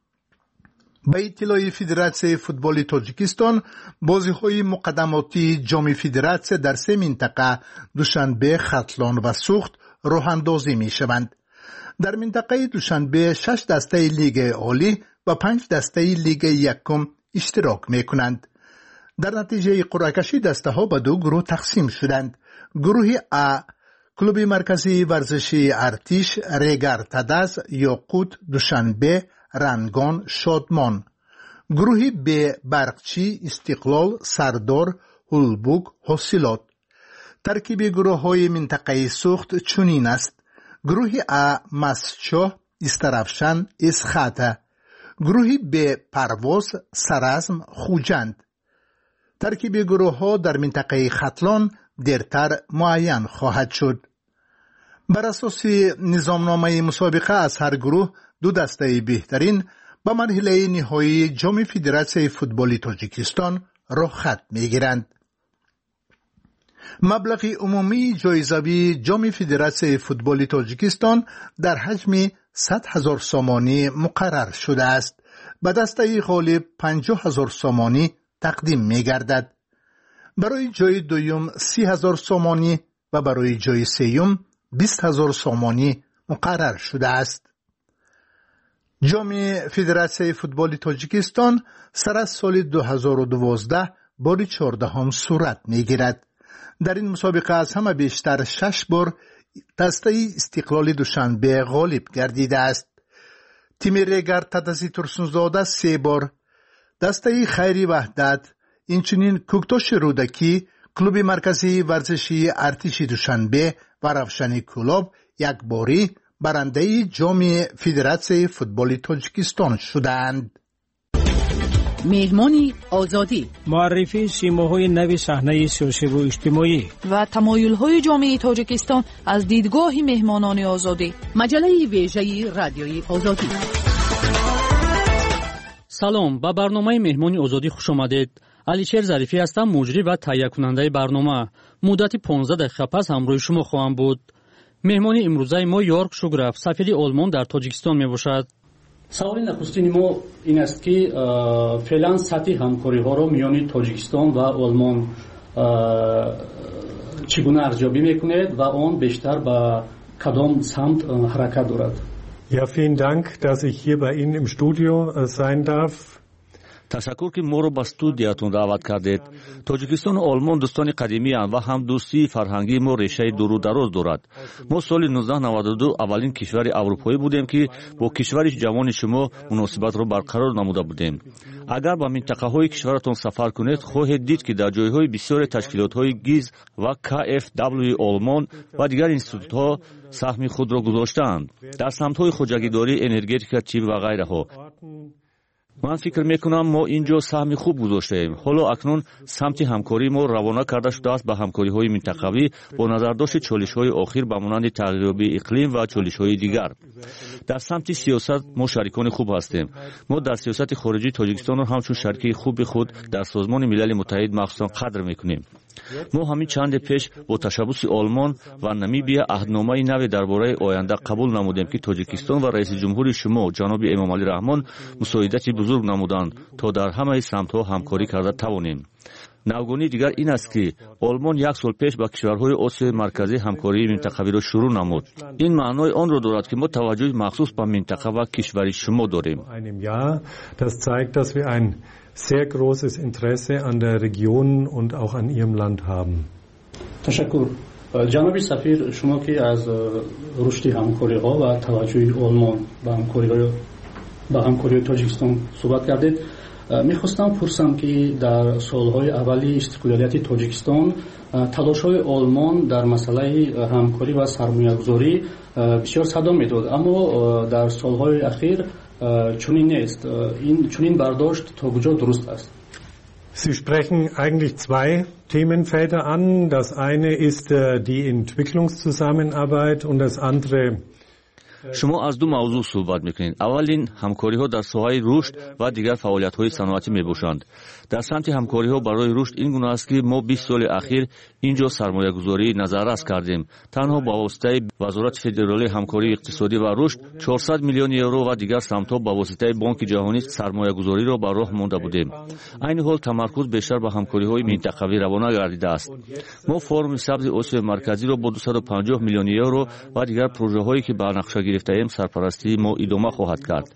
به اطلاع فدراسیون فوتبال تاجیکستان، بازی‌های مقدماتی جام فدراسیون در 3 منطقه دوشنبه، ختلان و سوخت راه اندازی می‌شوند. در منطقه دوشنبه 6 دسته لیگ عالی و 5 دسته لیگ یکم اشتراک می‌کنند. در نتیجه قرعه کشی دسته ها به 2 گروه تقسیم شدند. گروه A کلوب مرکزی ورزشی ارتش، ریگار تداز، یاقوت، دوشنبه، رنگان، شادمان. گروه B برقچی، استقلال، سردار، هولبوک، حاصلات. ترکیب گروه های منطقه سوخت چنین است: گروه A مسچاه، استرافشان، اسخاته. گروه B پرواز، سرازم، خوجند. ترکیب گروه ها در منطقه ختلان دیرتر معین خواهد شد. بر اساس نظامنامه مسابقه از هر گروه 2 دسته بهترین به مرحله نهایی جام فدراسیون فوتبال تاجیکستان راه خط می‌گیرند. مبلغ عمومی جایزه‌ای جام فدراسیون فوتبال تاجیکستان در حجم 100,000 سامانی مقرر شده است. به دسته غالب 50,000 سامانی تقدیم می‌گردد. برای جای دوم 30,000 سامانی و برای جای سوم 20,000 سامانی مقرر شده است. جام فدراسیون فوتبال تاجیکستان سر از سال 2012 بار 14 صورت می‌گیرد. در این مسابقه از همه بیشتر 6 بار دسته استقلال دوشنبه غالب گردیده است. تیم ریگار تدازی ترسونزاده 3 بار، دسته خیری وحدت، اینچنین کوکتاش رودکی، کلوب مرکزی ورزشی ارتش دوشنبه و روشن کلوب 1 باری برنده جام فدراسیون فوتبال تاجیکستان شدند. مهمانی آزادی، معرفی سیماهای نو صحنه سیاسی و اجتماعی و تمایل‌های جامعه تاجیکستان از دیدگاه مهمانان آزادی. مجله ویژه رادیوی آزادی. سلام، با برنامه مهمانی آزادی خوش آمدید. علیشیر ظریفی هستم، مجری و تهیه کننده برنامه. مدت 15 دقیقه پس همراه شما خواهم بود. مهمانی امروزه ما یورک شوگرف، سفیر آلمان در تاجیکستان می باشد. سوال نخستین ما این است که فعلا سطح همکاری ها رو میان تاجیکستان و آلمان چگونه ارزیابی میکنید و آن بیشتر به کدام سمت حرکت دارد؟ Ja, vielen Dank, dass ich hier bei Ihnen im Studio sein darf. تشکر که ما رو به استودیاتون دعوت کردید. تاجیکستان و آلمان دوستان قدیمی اند و هم دوستی فرهنگی ما ریشه دور و دراز دارد. ما سال 1992 اولین کشور اروپایی بودیم که با کشور جوان شما مناسبت رو برقرار نموده بودیم. اگر به منطقه های کشورتون سفر کنید خواهید دید که در جای های بسیار تشکیلات های گیز و KfW آلمان و دیگر انستیتوت ها سهم خود را گذاشتند در سمت های خودجگیداری، انرژتیک، چیپ و غیره ها. من فکر میکنم ما اینجا سهم خوب گذاشته ایم. حالا اکنون سمت همکاری ما روانه کرده شده است به همکاری های منطقوی با نظرداشت چالش های اخیر به مانند تغییریابی اقلیم و چالش های دیگر. در سمت سیاست ما شریکان خوب هستیم. ما در سیاست خارجی تاجیکستان را همچون شریک خوب خود در سازمان ملل متحد مخصوصا قدر میکنیم. ما همین چند پیش با تشبث آلمان و نمیبیا عهدنامه نوی درباره آینده قبول نمودیم که تاجیکستان و رئیس جمهور شما جناب امامعلی رحمان مساعدت بزرگ نمودند تا در همه سمت‌ها همکاری کرده توانیم. نوگانی دیگر این است که آلمان یک سال پیش با کشورهای آسیای مرکزی همکاری منطقوی را شروع نمود. این معنای آن را دارد که ما توجه مخصوص به منطقه و کشور شما داریم. sehr großes Interesse an der Region und auch an ihrem Land haben. تشکر. جناب سفیر، شما که از رشد همکاری‌ها و توجه آلمان به همکاری تاجیکستان صحبت کردید، می‌خواستم پرسم که در سالهای اولی استقلالیت تاجیکستان تلاش‌های آلمان در مسئله همکاری و سرمایه‌گذاری بسیار صدا می‌داد، اما در سالهای اخیر چنین نیست. این چنین برداشت تا کجا درست است؟ Sie sprechen eigentlich zwei Themenfelder an. Das eine ist die Entwicklungszusammenarbeit und das andere شما از دو موضوع صحبت میکنید. اولین همکاری ها در ساحه رشد و دیگر فعالیت های صنعتی میباشند. در سمت همکاری ها برای رشد این گونه است که ما 20 سال اخیر اینجا سرمایه گذاری نظررس کردیم. تنها با واسطه وزارت فدرالی همکاری اقتصادی و رشد 400 میلیون یورو و دیگر سمت ها با واسطه بانک جهانی سرمایه گذاری را بر راه مانده بودیم. این حال تمرکز بیشتر به همکاری های منطقوی روانه گردیده است. ما فرم سبز آسیای مرکزی را با 250 میلیون یورو و دیگر پروژه هایی که به نقشه گرفته ایم سرپرستی ما ادامه خواهد کرد.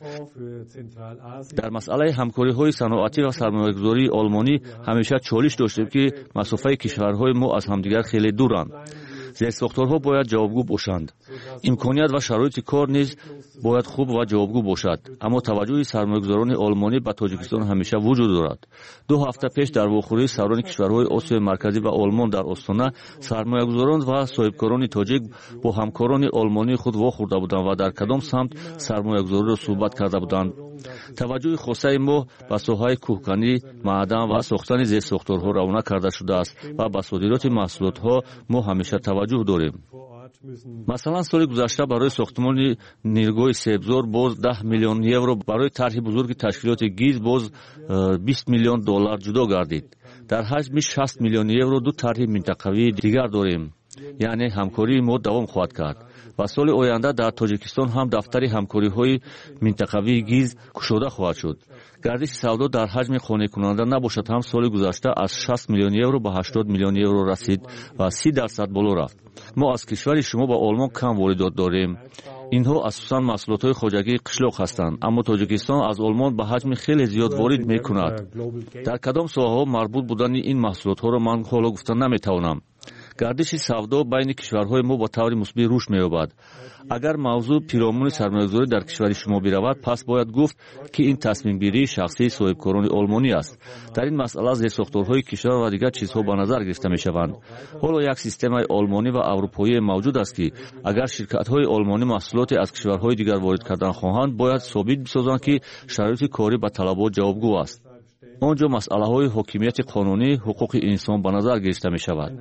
در مسئله همکاری های صنعتی و سرمایه گذاری آلمانی همیشه چالش داشتیم که مسافه کشورهای ما از همدیگر خیلی دورند. زیرساختارها باید جوابگو باشند. امکانیت و شرایط کار نیز باید خوب و جوابگو باشد. اما توجه سرمایه‌گذاران آلمانی به تاجیکستان همیشه وجود دارد. 2 هفته پیش در واخوری سران کشورهای آسیای مرکزی و آلمان در آستانه سرمایه‌گذاران و صاحبکاران تاجیک با همکاران آلمانی خود واخورده بودند و در کدام سمت سرمایه‌گذاری را صحبت کرده بودند. توجه خاصه ما به ساحه کوهکنی، معدن و ساختن زیرساختارها روانه کرده شده است و به صادرات محصولاتها ما همیشه توجه داریم. مثلا سال گذشته برای ساختمان نیرگاه سیبزار باز 10 میلیون یورو، برای طرح بزرگ تشکیلات گیز باز 20 میلیون دلار جدا گردید. در حجم 60 میلیون یورو دو طرح منطقوی دیگر داریم. یعنی همکاری ما دوام خواهد کرد. و سال آینده در تاجیکستان هم دفتر همکاری های منطقوی گیز گشوده خواهد شد. گردش سودا در حجم قانع کننده نباشد هم سال گذشته از 60 میلیون یورو به 80 میلیون یورو رسید و 30% بالا رفت. ما از کشور شما به آلمان کم واردات داریم. اینها اساساً محصولات های خواجگی قشلاق هستند، اما تاجیکستان از آلمان به حجم خیلی زیاد وارد میکند. در کدام ساحه‌ها مربوط بودن این محصولات ها را من حالا گفتن نمیتوانم. گردش سودا بین کشورهای ما با طور مثبت رشد می‌یابد. اگر موضوع پیرامون سرمایه‌گذاری در کشور شما برود، پس باید گفت که این تصمیم گیری شخصی صاحبکاران آلمانی است. در این مسئله زیرساختارهای کشور و دیگر چیزها به نظر گرفته می‌شوند. حالا یک سیستم آلمانی و اروپایی موجود است که اگر شرکت‌های آلمانی محصولات از کشورهای دیگر وارد کردن خواهند، باید ثابت بسازند که شرایط کاری به طلبات جوابگو است. آنجا مسئله های حاکمیت قانونی، حقوق انسان به نظر گرفته می شود.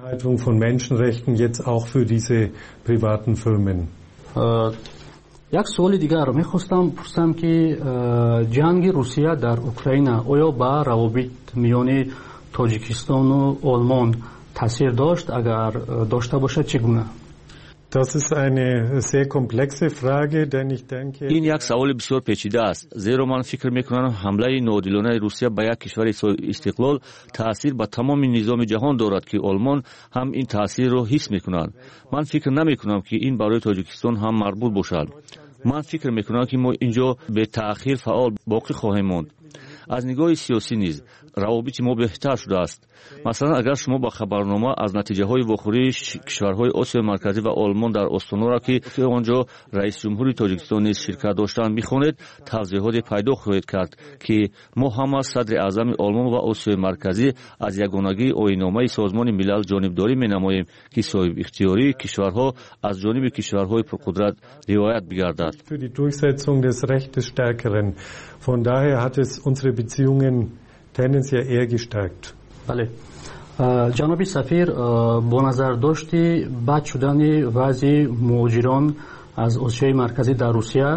یک سوال دیگر می خواستم پرسم که جنگ روسیه در اوکراین آیا به روابط میان تاجیکستان و آلمان تاثیر داشت؟ اگر داشته باشد چگونه؟ این یک سوال بسیار پیچیده است، زیرا من فکر میکنم حمله ناعادلانه روسیه به یک کشور استقلال تاثیر به تمام نظام جهان دارد که آلمان هم این تاثیر را حس میکنند. من فکر نمیکنم که این برای تاجیکستان هم مربوط باشد. من فکر میکنم که ما اینجا به تأخیر فعال باقی خواهیم ماند. аз нигоҳи сиёсӣ низ равобити мо беҳтар шудааст. Масалан, агар шумо ба хабарнома аз натиҷаҳои вохӯрии кишварҳои Осиёи Марказӣ ва Олмон дар остонаро, ки онҷо раисҷумҳури Тоҷикистон низ ширкат доштанд, мехонед, тавзеҳоте пайдо хоҳед кард, ки мо ҳама садри аъзами Олмон ва Осиёи Марказӣ аз ягонагии оинномаи Созмони милал ҷонибдорӣ менамоем, ки соҳибихтиёрии кишварҳо аз ҷониби кишварҳои пурқудрат ривоят бигардад. Von daher hat es unsere Beziehungen tendenziell eher gestärkt. بله. جناب سفیر، با نظر داشتی بد شدن وضع مهاجران از آسیای مرکزی در روسیه،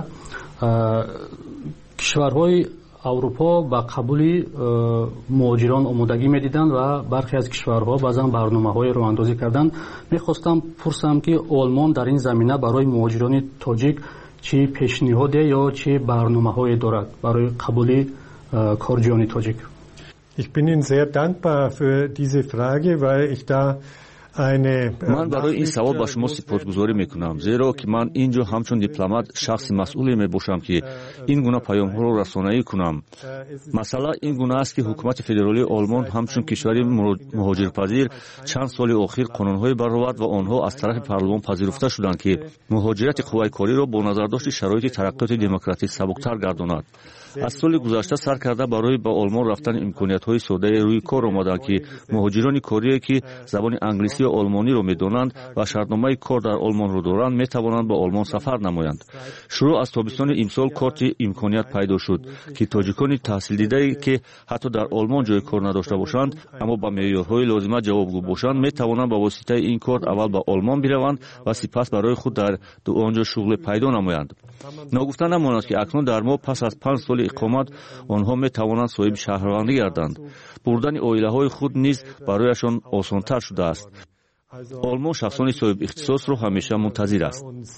کشورهای اروپا با قبول مهاجران آمادگی میدیدند و برخی از کشورها بعضا برنامه‌های راه اندازی کردند. میخواستم پرسم که آلمان در این زمینه برای مهاجران تاجیک چی پیشنهاد یا چی برنامه‌هایی دارد برای قبول کارجویان تاجیک؟ Ich bin Ihnen sehr dankbar für diese Frage, weil ich da ман барои ин савол ба шумо сипосгузорӣ мекунам, зеро ки ман ин ҷо ҳамчун дипломат шахси масъуле мебошам, ки ин гуна паёмҳоро расонаӣ кунам. Масъала ин гуна аст, ки ҳукумати федералии Олмон ҳамчун кишвари муҳоҷирпазир чанд соли охир қонунҳое баровард ва онҳо аз тарафи парлумон пазируфта шуданд, ки муҳоҷирати қувваи кориро бо назардошти шароити тараққиёти демократӣ сабуктар гардонад. аз соли гузашта сар карда барои ба Олмон рафтани имкониятҳои соддаи рӯи кор омаданд, ки муҳоҷирони корие, ки забони англисӣ ё олмониро медонанд ва шартномаи кор дар Олмонро доранд, метавонанд ба Олмон сафар намоянд. шурӯъ аз тобистони имсол корти имконият пайдо шуд, ки тоҷикони таҳсилдидае, ки ҳатто дар Олмон ҷои кор надошта бошанд, аммо ба меъёрҳои лозима ҷавобгӯ бошанд, метавонанд ба воситаи ин корт аввал ба Олмон бираванд ва сипас барои худ дар онҷо шуғле пайдо намоянд. ногуфта намонад, ки акнун дар мо пас аз 5 соли иқомат онҳо метавонанд соҳиби шаҳрвандӣ гарданд. бурдани оилаҳои худ низ барояшон осонтар шудааст. Олмон шахсони соҳиб ихтисосро ҳамеша мунтазир аст.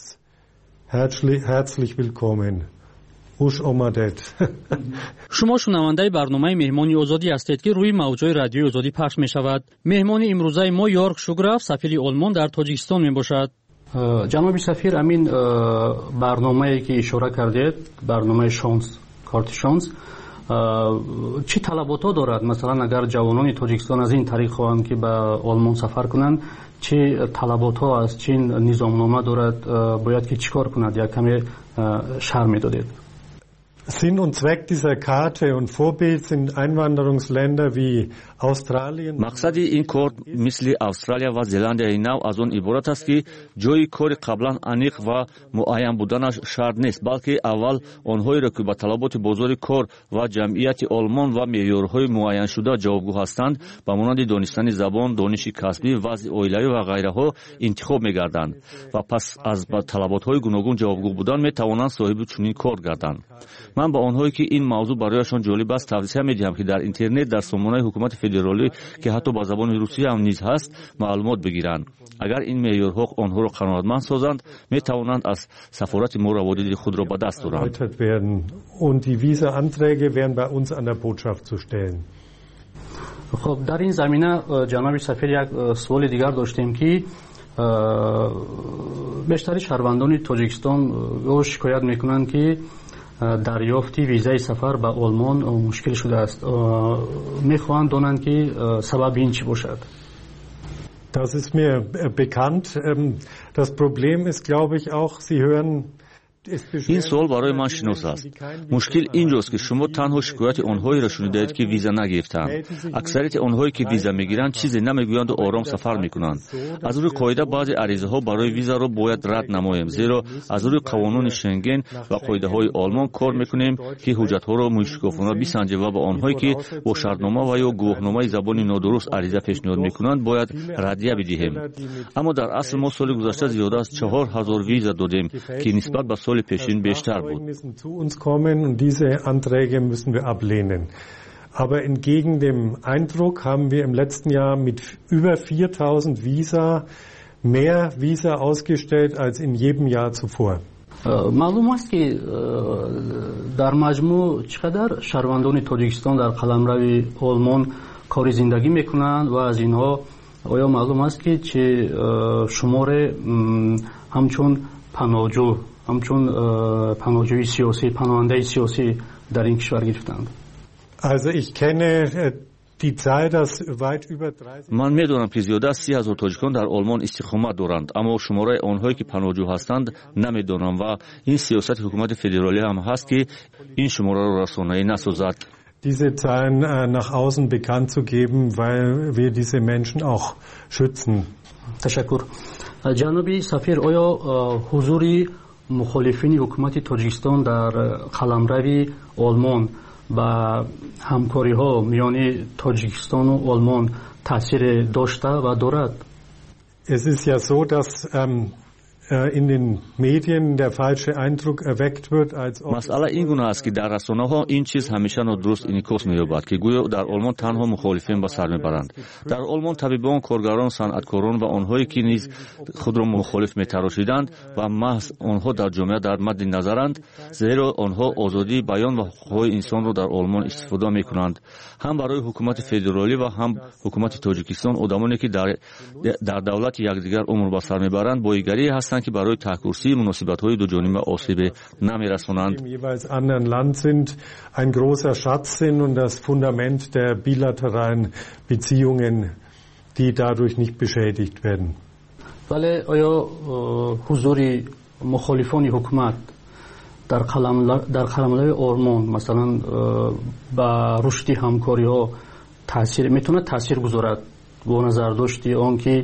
Herzlich willkommen. Ush omadet. шумо шунавандаи барномаи меҳмони озодӣ ҳастед, ки рӯи мавҷҳои радиои озодӣ пахш мешавад. меҳмони имрӯзаи мо Йорк Шуграф, сафири Олмон дар Тоҷикистон мебошад. ҷаноби сафир, амин барномае ки ишора кардед, барномаи шонс, карти шонс, чӣ талаботҳо дорад? Масалан, агар ҷавонони Тоҷикистон аз ин тариқ хоҳанд ки ба Олмон сафар кунанд, чӣ талаботҳо аст, чӣ низомнома дорад, бояд ки чӣ кор кунад? Як каме шарҳ медодед. Sinn und Zweck dieser Karte und Vorbild sind Einwanderungsländer wie Australien. мақсади ин корт мисли Австралия ва Зеландияи нав аз он иборат аст, ки ҷои кори қаблан аниқ ва муайян буданаш шарт нест, балки аввал онҳоеро, ки ба талаботи бозори кор ва ҷамъияти Олмон ва меъёрҳои муайяншуда ҷавобгӯ ҳастанд, ба монанди донистани забон, дониши касбӣ, вазъи оилавӣ ва ғайраҳо интихоб мегарданд ва пас аз ба талаботҳои гуногун ҷавобгӯ будан метавонанд соҳиби чунин кор гарданд. ман ба онҳое, ки ин мавзӯъ барояшон ҷолиб аст, тавсия медиҳам, ки дар интернет дар сомонаи ҳукумати федералӣ, ки ҳатто ба забони русия ҳам низ ҳаст, маълумот бигиранд. агар ин меъёрҳо онҳоро қаноатманд созанд, метавонанд аз сафорати мо раводиди худро ба даст оранд. خب در این زمینه جناب سفیر یک سوال دیگر داشتیم که بیشتر شهروندان تاجیکستان شکایت میکنند که دریافت ویزای سفر به آلمان مشکل شده است. میخواهند دانند که سبب این چی باشد. Das ist mir bekannt. Das Problem ist, glaube ich, auch, Sie hören ин суол барои ман шинос аст. мушкил ин ҷост, ки шумо танҳо шикояти онҳоеро шунидаед, ки виза нагирифтанд. аксарияти онҳое, ки виза мегиранд, чизе намегӯянду ором сафар мекунанд. аз рӯи қоида баъзе аризаҳо барои визаро бояд рад намоем, зеро аз рӯи қонуни Шенген ва қоидаҳои Олмон кор мекунем, ки ҳуҷҷатҳоро мушкофона бисанҷем ва ба онҳое, ки бо шартнома ва ё гувоҳномаи забони нодуруст ариза пешниҳод мекунанд, бояд радия бидиҳем. аммо дар асл мо соли гузашта зиёда аз 4000 виза додем, ки нисбат ба Peschin bestar بود. Zu uns kommen und diese Anträge müssen wir ablehnen. Aber entgegen dem Eindruck haben wir im letzten Jahr mit über 4000 Visa mehr Visa ausgestellt als in jedem Jahr zuvor. معلوم است که در مجموع چقدر شهروندان تاجیکستان در قلمرو آلمان کار زندگی میکنند و از اینها آیا معلوم است که چه شمار همچون پناهجو همچون پناهجوی سیاسی، پناهنده سیاسی در این کشور گرفتند؟ Also ich kenne die Zahl, dass weit über 30 من میدونم که زیاده از 30,000 تاجیکان در آلمان استقامت دارند، اما شماره آنهایی که پناهجو هستند نمیدونم و این سیاست حکومت فدرالی هم هست که این شماره را رسانه‌ای نسازد. Diese Zahlen nach außen bekannt zu geben, weil wir diese Menschen auch schützen. تشکر. جناب سفیر، آیا حضور مخالفین حکومت تاجیکستان در قلمرو آلمان و همکاری ها میان تاجیکستان و آلمان تاثیر داشته و دارد؟ Es ist ja so, dass in den Medien der falsche Eindruck erweckt wird, als ob مسئله این گونه است که در رسانه‌ها این چیز همیشه نادرست انعکاس می‌یابد که گویا در آلمان تنها مخالفین به سر میبرند. در آلمان طبیبان، کارگران، صنعتکاران و آنهایی که نیز خود را مخالف می‌تراشیدند و محض آنها در جامعه در مد نظرند، زیرا آنها آزادی بیان و حقوق انسان را در آلمان استفاده می‌کنند. هم برای حکومت فدرالی و هم حکومت تاجیکستان آدمانی که در دولت یکدیگر عمر به سر میبرند بایگری هستند که برای تحکرسی مناسبت‌های دو جانبه آسیب نمی‌رسانند. jeweils anderen Land sind, ein großer Schatz sind und das Fundament der bilateralen Beziehungen, die dadurch nicht beschädigt werden. ولی آیا حضور مخالفان حکومت در قلمرو آلمان مثلا با رشد همکاری‌ها میتونه تاثیر گذارد؟ با نظر داشتی آن که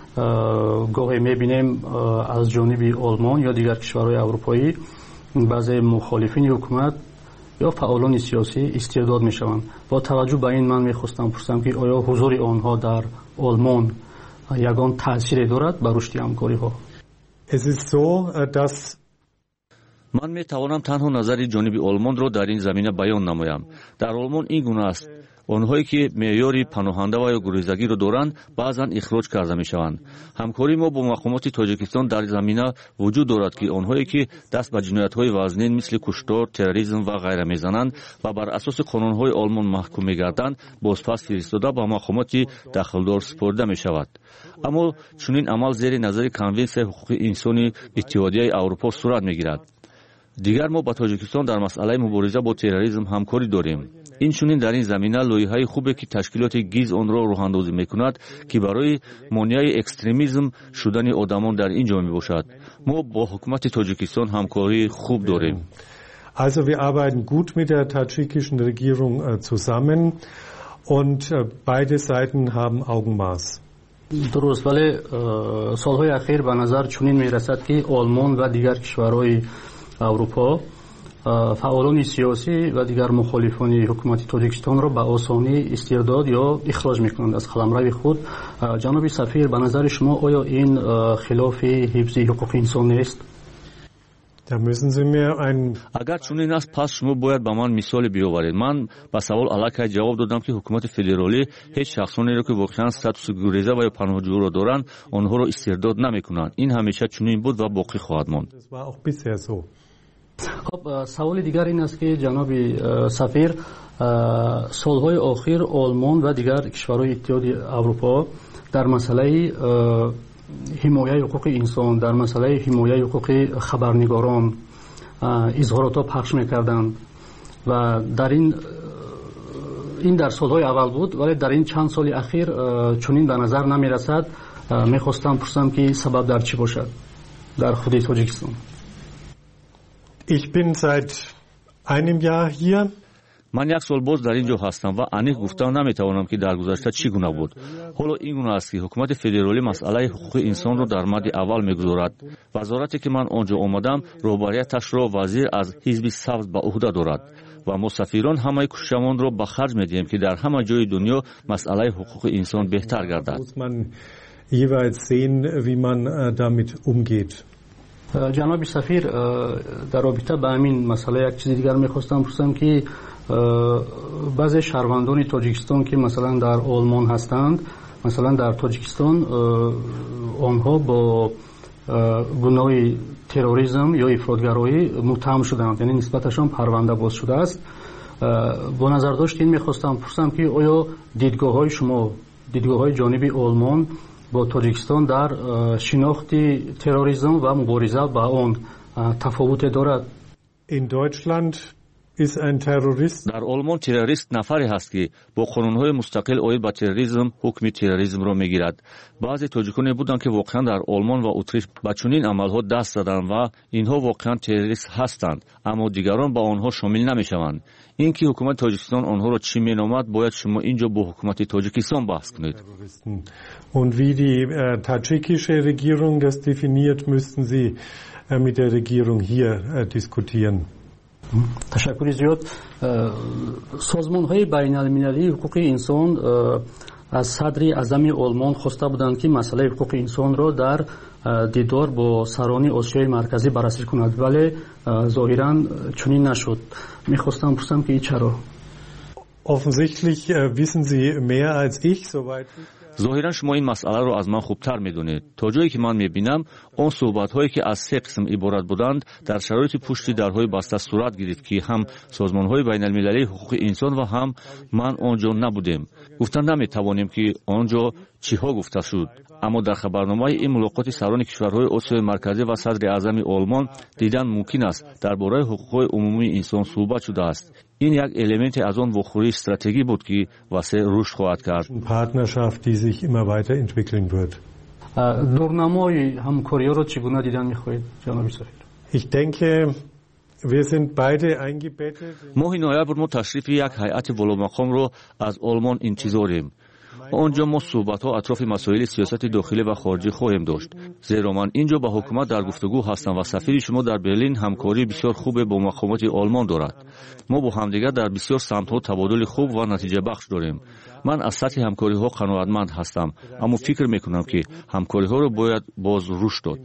گاهی میبینیم از جانب آلمان یا دیگر کشورهای اروپایی بعضی مخالفین حکومت یا فعالان سیاسی استرداد میشوند. با توجه به این من میخواستم پرسم که آیا حضور آنها در آلمان یگان تاثیر دارد بر رشد همکاری‌ها؟ Es ist so, dass من میتوانم تنها نظر جانب آلمان را در این زمینه بیان نمایم. در آلمان این گونه است: آنهایی که معیار پناهنده و یا گریزگی را دارند بعضا اخراج کرده میشوند. همکاری ما با مقامات تاجیکستان در زمینه وجود دارد که آنهایی که دست به جنایت‌های وزنین مثل کشتار، تروریسم و غیره میزنند و بر اساس قانون‌های آلمان محکوم میگردند بازپس فرستاده به مقامات دخلدار سپرده میشود. اما چنین عمل زیر نظر کنونسیون حقوق انسانی اتحادیه اروپا صورت میگیرد. دیگر ما با تاجیکستان در مسئله مبارزه با تروریسم همکاری داریم. این چنین در این زمینه لایحه‌ای خوبه که تشکیلات گیز آن را راه‌اندازی می‌کند که برای مانع اکستریمیسم شدن آدمان در این جامعه باشد. ما با حکومت تاجیکستان همکاری خوب داریم. Also wir arbeiten gut mit der tadschikischen Regierung zusammen und beide Seiten haben Augenmaß. درست، ولی سالهای اخیر به نظر چنین می‌رسد که آلمان و دیگر کشورهای اروپا فعالان سیاسی و دیگر مخالفان حکومت تاجیکستان را به آسانی استرداد یا اخراج میکنند از قلمرو خود. جناب سفیر، به نظر شما آیا این خلاف حفظ حقوق انسان نیست؟ اگر چنین است پس شما باید به من مثال بیاورید. من به سوال الکی جواب دادم که حکومت فدرالی هیچ شخصانی را که واقعا استاتوس گریزه و یا پناهجو را دارند آنها را استرداد نمیکنند. این همیشه چنین بود و باقی خواهد ماند. خب سوال دیگر این است که جناب سفیر، سالهای اخیر آلمان و دیگر کشورهای اتحادیه اروپا در مسئله حمایت حقوق انسان، در مسئله حمایت حقوق خبرنگاران اظهارات پخش میکردند و در این در سالهای اول بود، ولی در این چند سال اخیر چنین به نظر نمیرسد. میخواستم پرسم که سبب در چی باشد در خود تاجیکستان؟ Ich bin seit einem Jahr hier. من یک سال باز در اینجا هستم و انیق گفتم نمیتوانم که در گذشته چی گونه بود. حالا این گونه است که حکومت فدرالی مسئله حقوق انسان را در مد اول میگذارد. وزارتی که من آنجا آمدم رهبریتش را وزیر از حزب سبز به عهده دارد و ما سفیران همه کوششمان را به خرج میدهیم که در همه جای دنیا مسئله حقوق انسان بهتر گردد. jeweils sehen, wie man damit umgeht. جناب سفیر، در رابطه با همین مسئله یک چیز دیگر میخواستم پرسم که بعضی شهروندان تاجیکستان که مثلا در آلمان هستند، مثلا در تاجیکستان آنها با گناه تروریسم یا افراطگرایی متهم شدند، یعنی نسبتشان پرونده باز شده است. با نظر داشت این میخواستم پرسم که آیا دیدگاه شما، دیدگاه جانب آلمان با تاجیکستان در شناخت تروریسم و مبارزه با آن تفاوت دارد؟ In Deutschland در آلمان تروریست نفری هست که با قانون‌های مستقل آید به تروریسم حکم تروریسم را میگیرد. بعضی تاجیکانی بودند که واقعا در آلمان و اتریش به چنین عملها دست زدند و اینها واقعا تروریست هستند، اما دیگران با آنها شامل نمیشوند. اینکه حکومت تاجیکستان آنها را چی مینامد باید شما اینجا با حکومت تاجیکستان بحث کنید. Und wie die tadschikische Regierung das definiert, müssten Sie mit der Regierung hier diskutieren. تشکر زیاد. سازمان‌های بین‌المللی حقوق انسان از صدر اعظم آلمان خواسته بودند که مسئله حقوق انسان را در دیدار با سران آسیای مرکزی بررسی کند، ولی ظاهراً چنین نشد. می‌خواستم بپرسم که چرا؟ Offensichtlich wissen Sie mehr als ich, soweit ظاهرا شما این مسئله رو از من خوبتر میدونید. تا جایی که من میبینم آن صحبت‌هایی که از 3 قسم عبارت بودند در شرایط پشت درهای بسته صورت گرفت که هم سازمان‌های بین‌المللی حقوق انسان و هم من آنجا نبودیم. گفتن نمیتوانیم که آنجا چیها گفته شد، اما در خبرنامه این ملاقات سران کشورهای آسیای مرکزی و صدر اعظم آلمان دیدن ممکن است درباره حقوق عمومی انسان صحبت شده است. این یک الیمنت از آن واخوری استراتژی بود که واسه رشد خواهد کرد. Partnerschaft, die sich immer weiterentwickeln wird. دورنمای همکاری را چگونه دیدن می‌خواهید جناب سفیر؟ Ich denke wir sind beide eingebettet. ماه نوامبر ما تشریف یک هیئت بالامقام را از آلمان انتظاریم. آنجا ما صحبت‌ها اطراف مسائل سیاست داخلی و خارجی خواهیم داشت، زیرا من اینجا با حکومت در گفتگو هستم و سفیر شما در برلین همکاری بسیار خوب با مقامات آلمان دارد. ما با همدیگر در بسیار سمت‌ها تبادل خوب و نتیجه بخش داریم. من از سطح همکاری‌ها قناعتمند هستم، اما فکر می‌کنم که همکاری‌ها را باید باز رشد داد.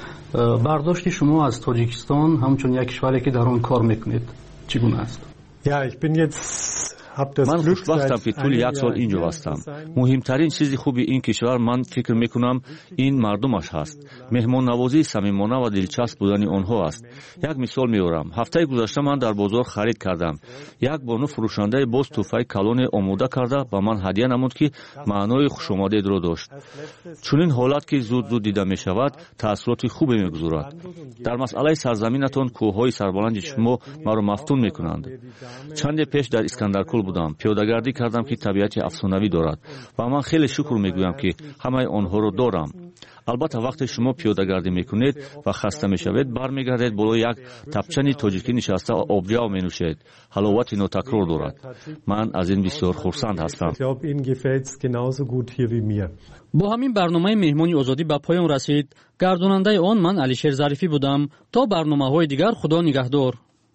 برداشت شما از تاجیکستان همچون یک کشوری که در آن کار می‌کنید چگونه است؟ Ja, ich bin jetzt من خوشبختم که طول 1 سال اینجا هستم. مهمترین چیز خوبی این کشور من فکر میکنم این مردمش هست. مهمان نوازی صمیمانه و دلچسب بودن آنها است. یک مثال میارم. هفته گذشته من در بازار خرید کردم. یک بانو فروشنده باز توفای کلون آماده کرده و من هدیه نمود که معنای خوشامدید را داشت. چنین حالت که زود دیده می شود تاثیرات خوبی میگذارد. در مسئله سرزمینتان کوههای سربلند شما مرا مفتون میکنند. چند پیش در اسکندرکل بودم، پیاده‌گردی کردم که طبیعت افسانه‌ای دارد و من خیلی شکر میگویم که همه آنها رو دارم. البته وقتی شما پیاده‌گردی میکنید و خسته میشوید برمیگردید بالای یک تپچنی تاجیکی نشسته و آبجو مینوشید. حلاوت ناتکرار دارد. من از این بسیار خرسند هستم. با همین برنامه مهمانی آزادی به پایان رسید. گرداننده آن من علیشیر ظریفی بودم. تا برنامه‌های دیگر خدا نگهدار.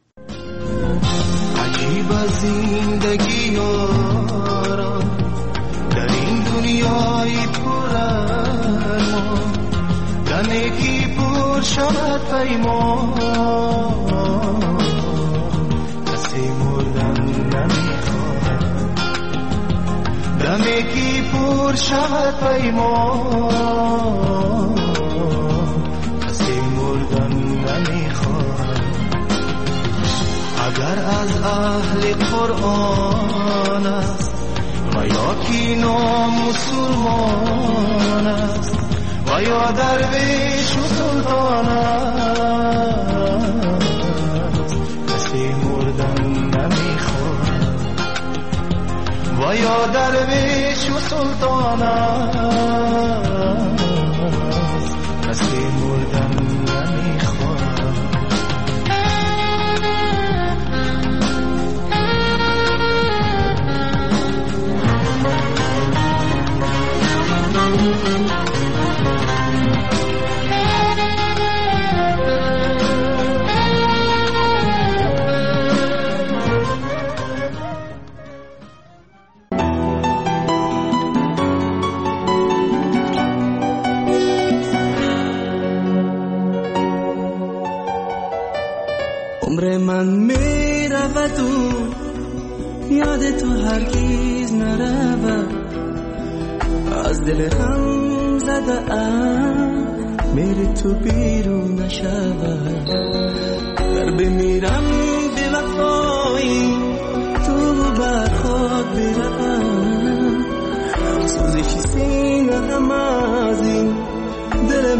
عجیب زندگی یاران در این دنیای پر ارمان، دمی کی پر شود پیمان، کسی مردن نمیخواهد. دمی کی پر شود پیمان، کسی مردن نمیخواهد. اگر از اهل قرآن است و یا کی نامسلمان است و یا درویش و سلطان است، کسی مردن نمیخواهد. و یا درویش و سلطان است، کسی مردن نمیخواهد. عمر من می رود و یاد تو هرگیز نرود، از دل هم زده ام میری تو بیرون نشود. در بمیرم به وفایی تو بر خود برم، سوزش سینه هم از این دل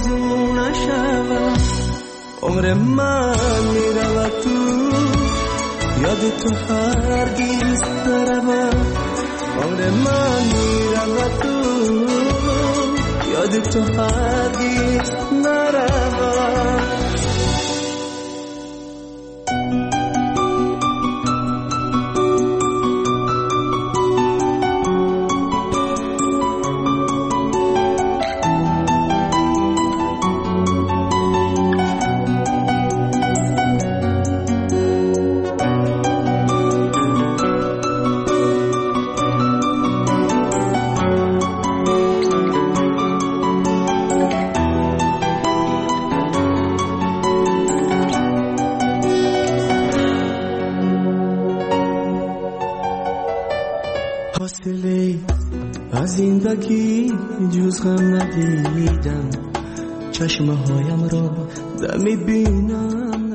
موضوع نشود. عمر من میرود تو یاد تو هرگز نروم آن من میرود تو یاد تو هرگز نروم از زندگی جز غم ندیدم چشمهایم را دمی بینم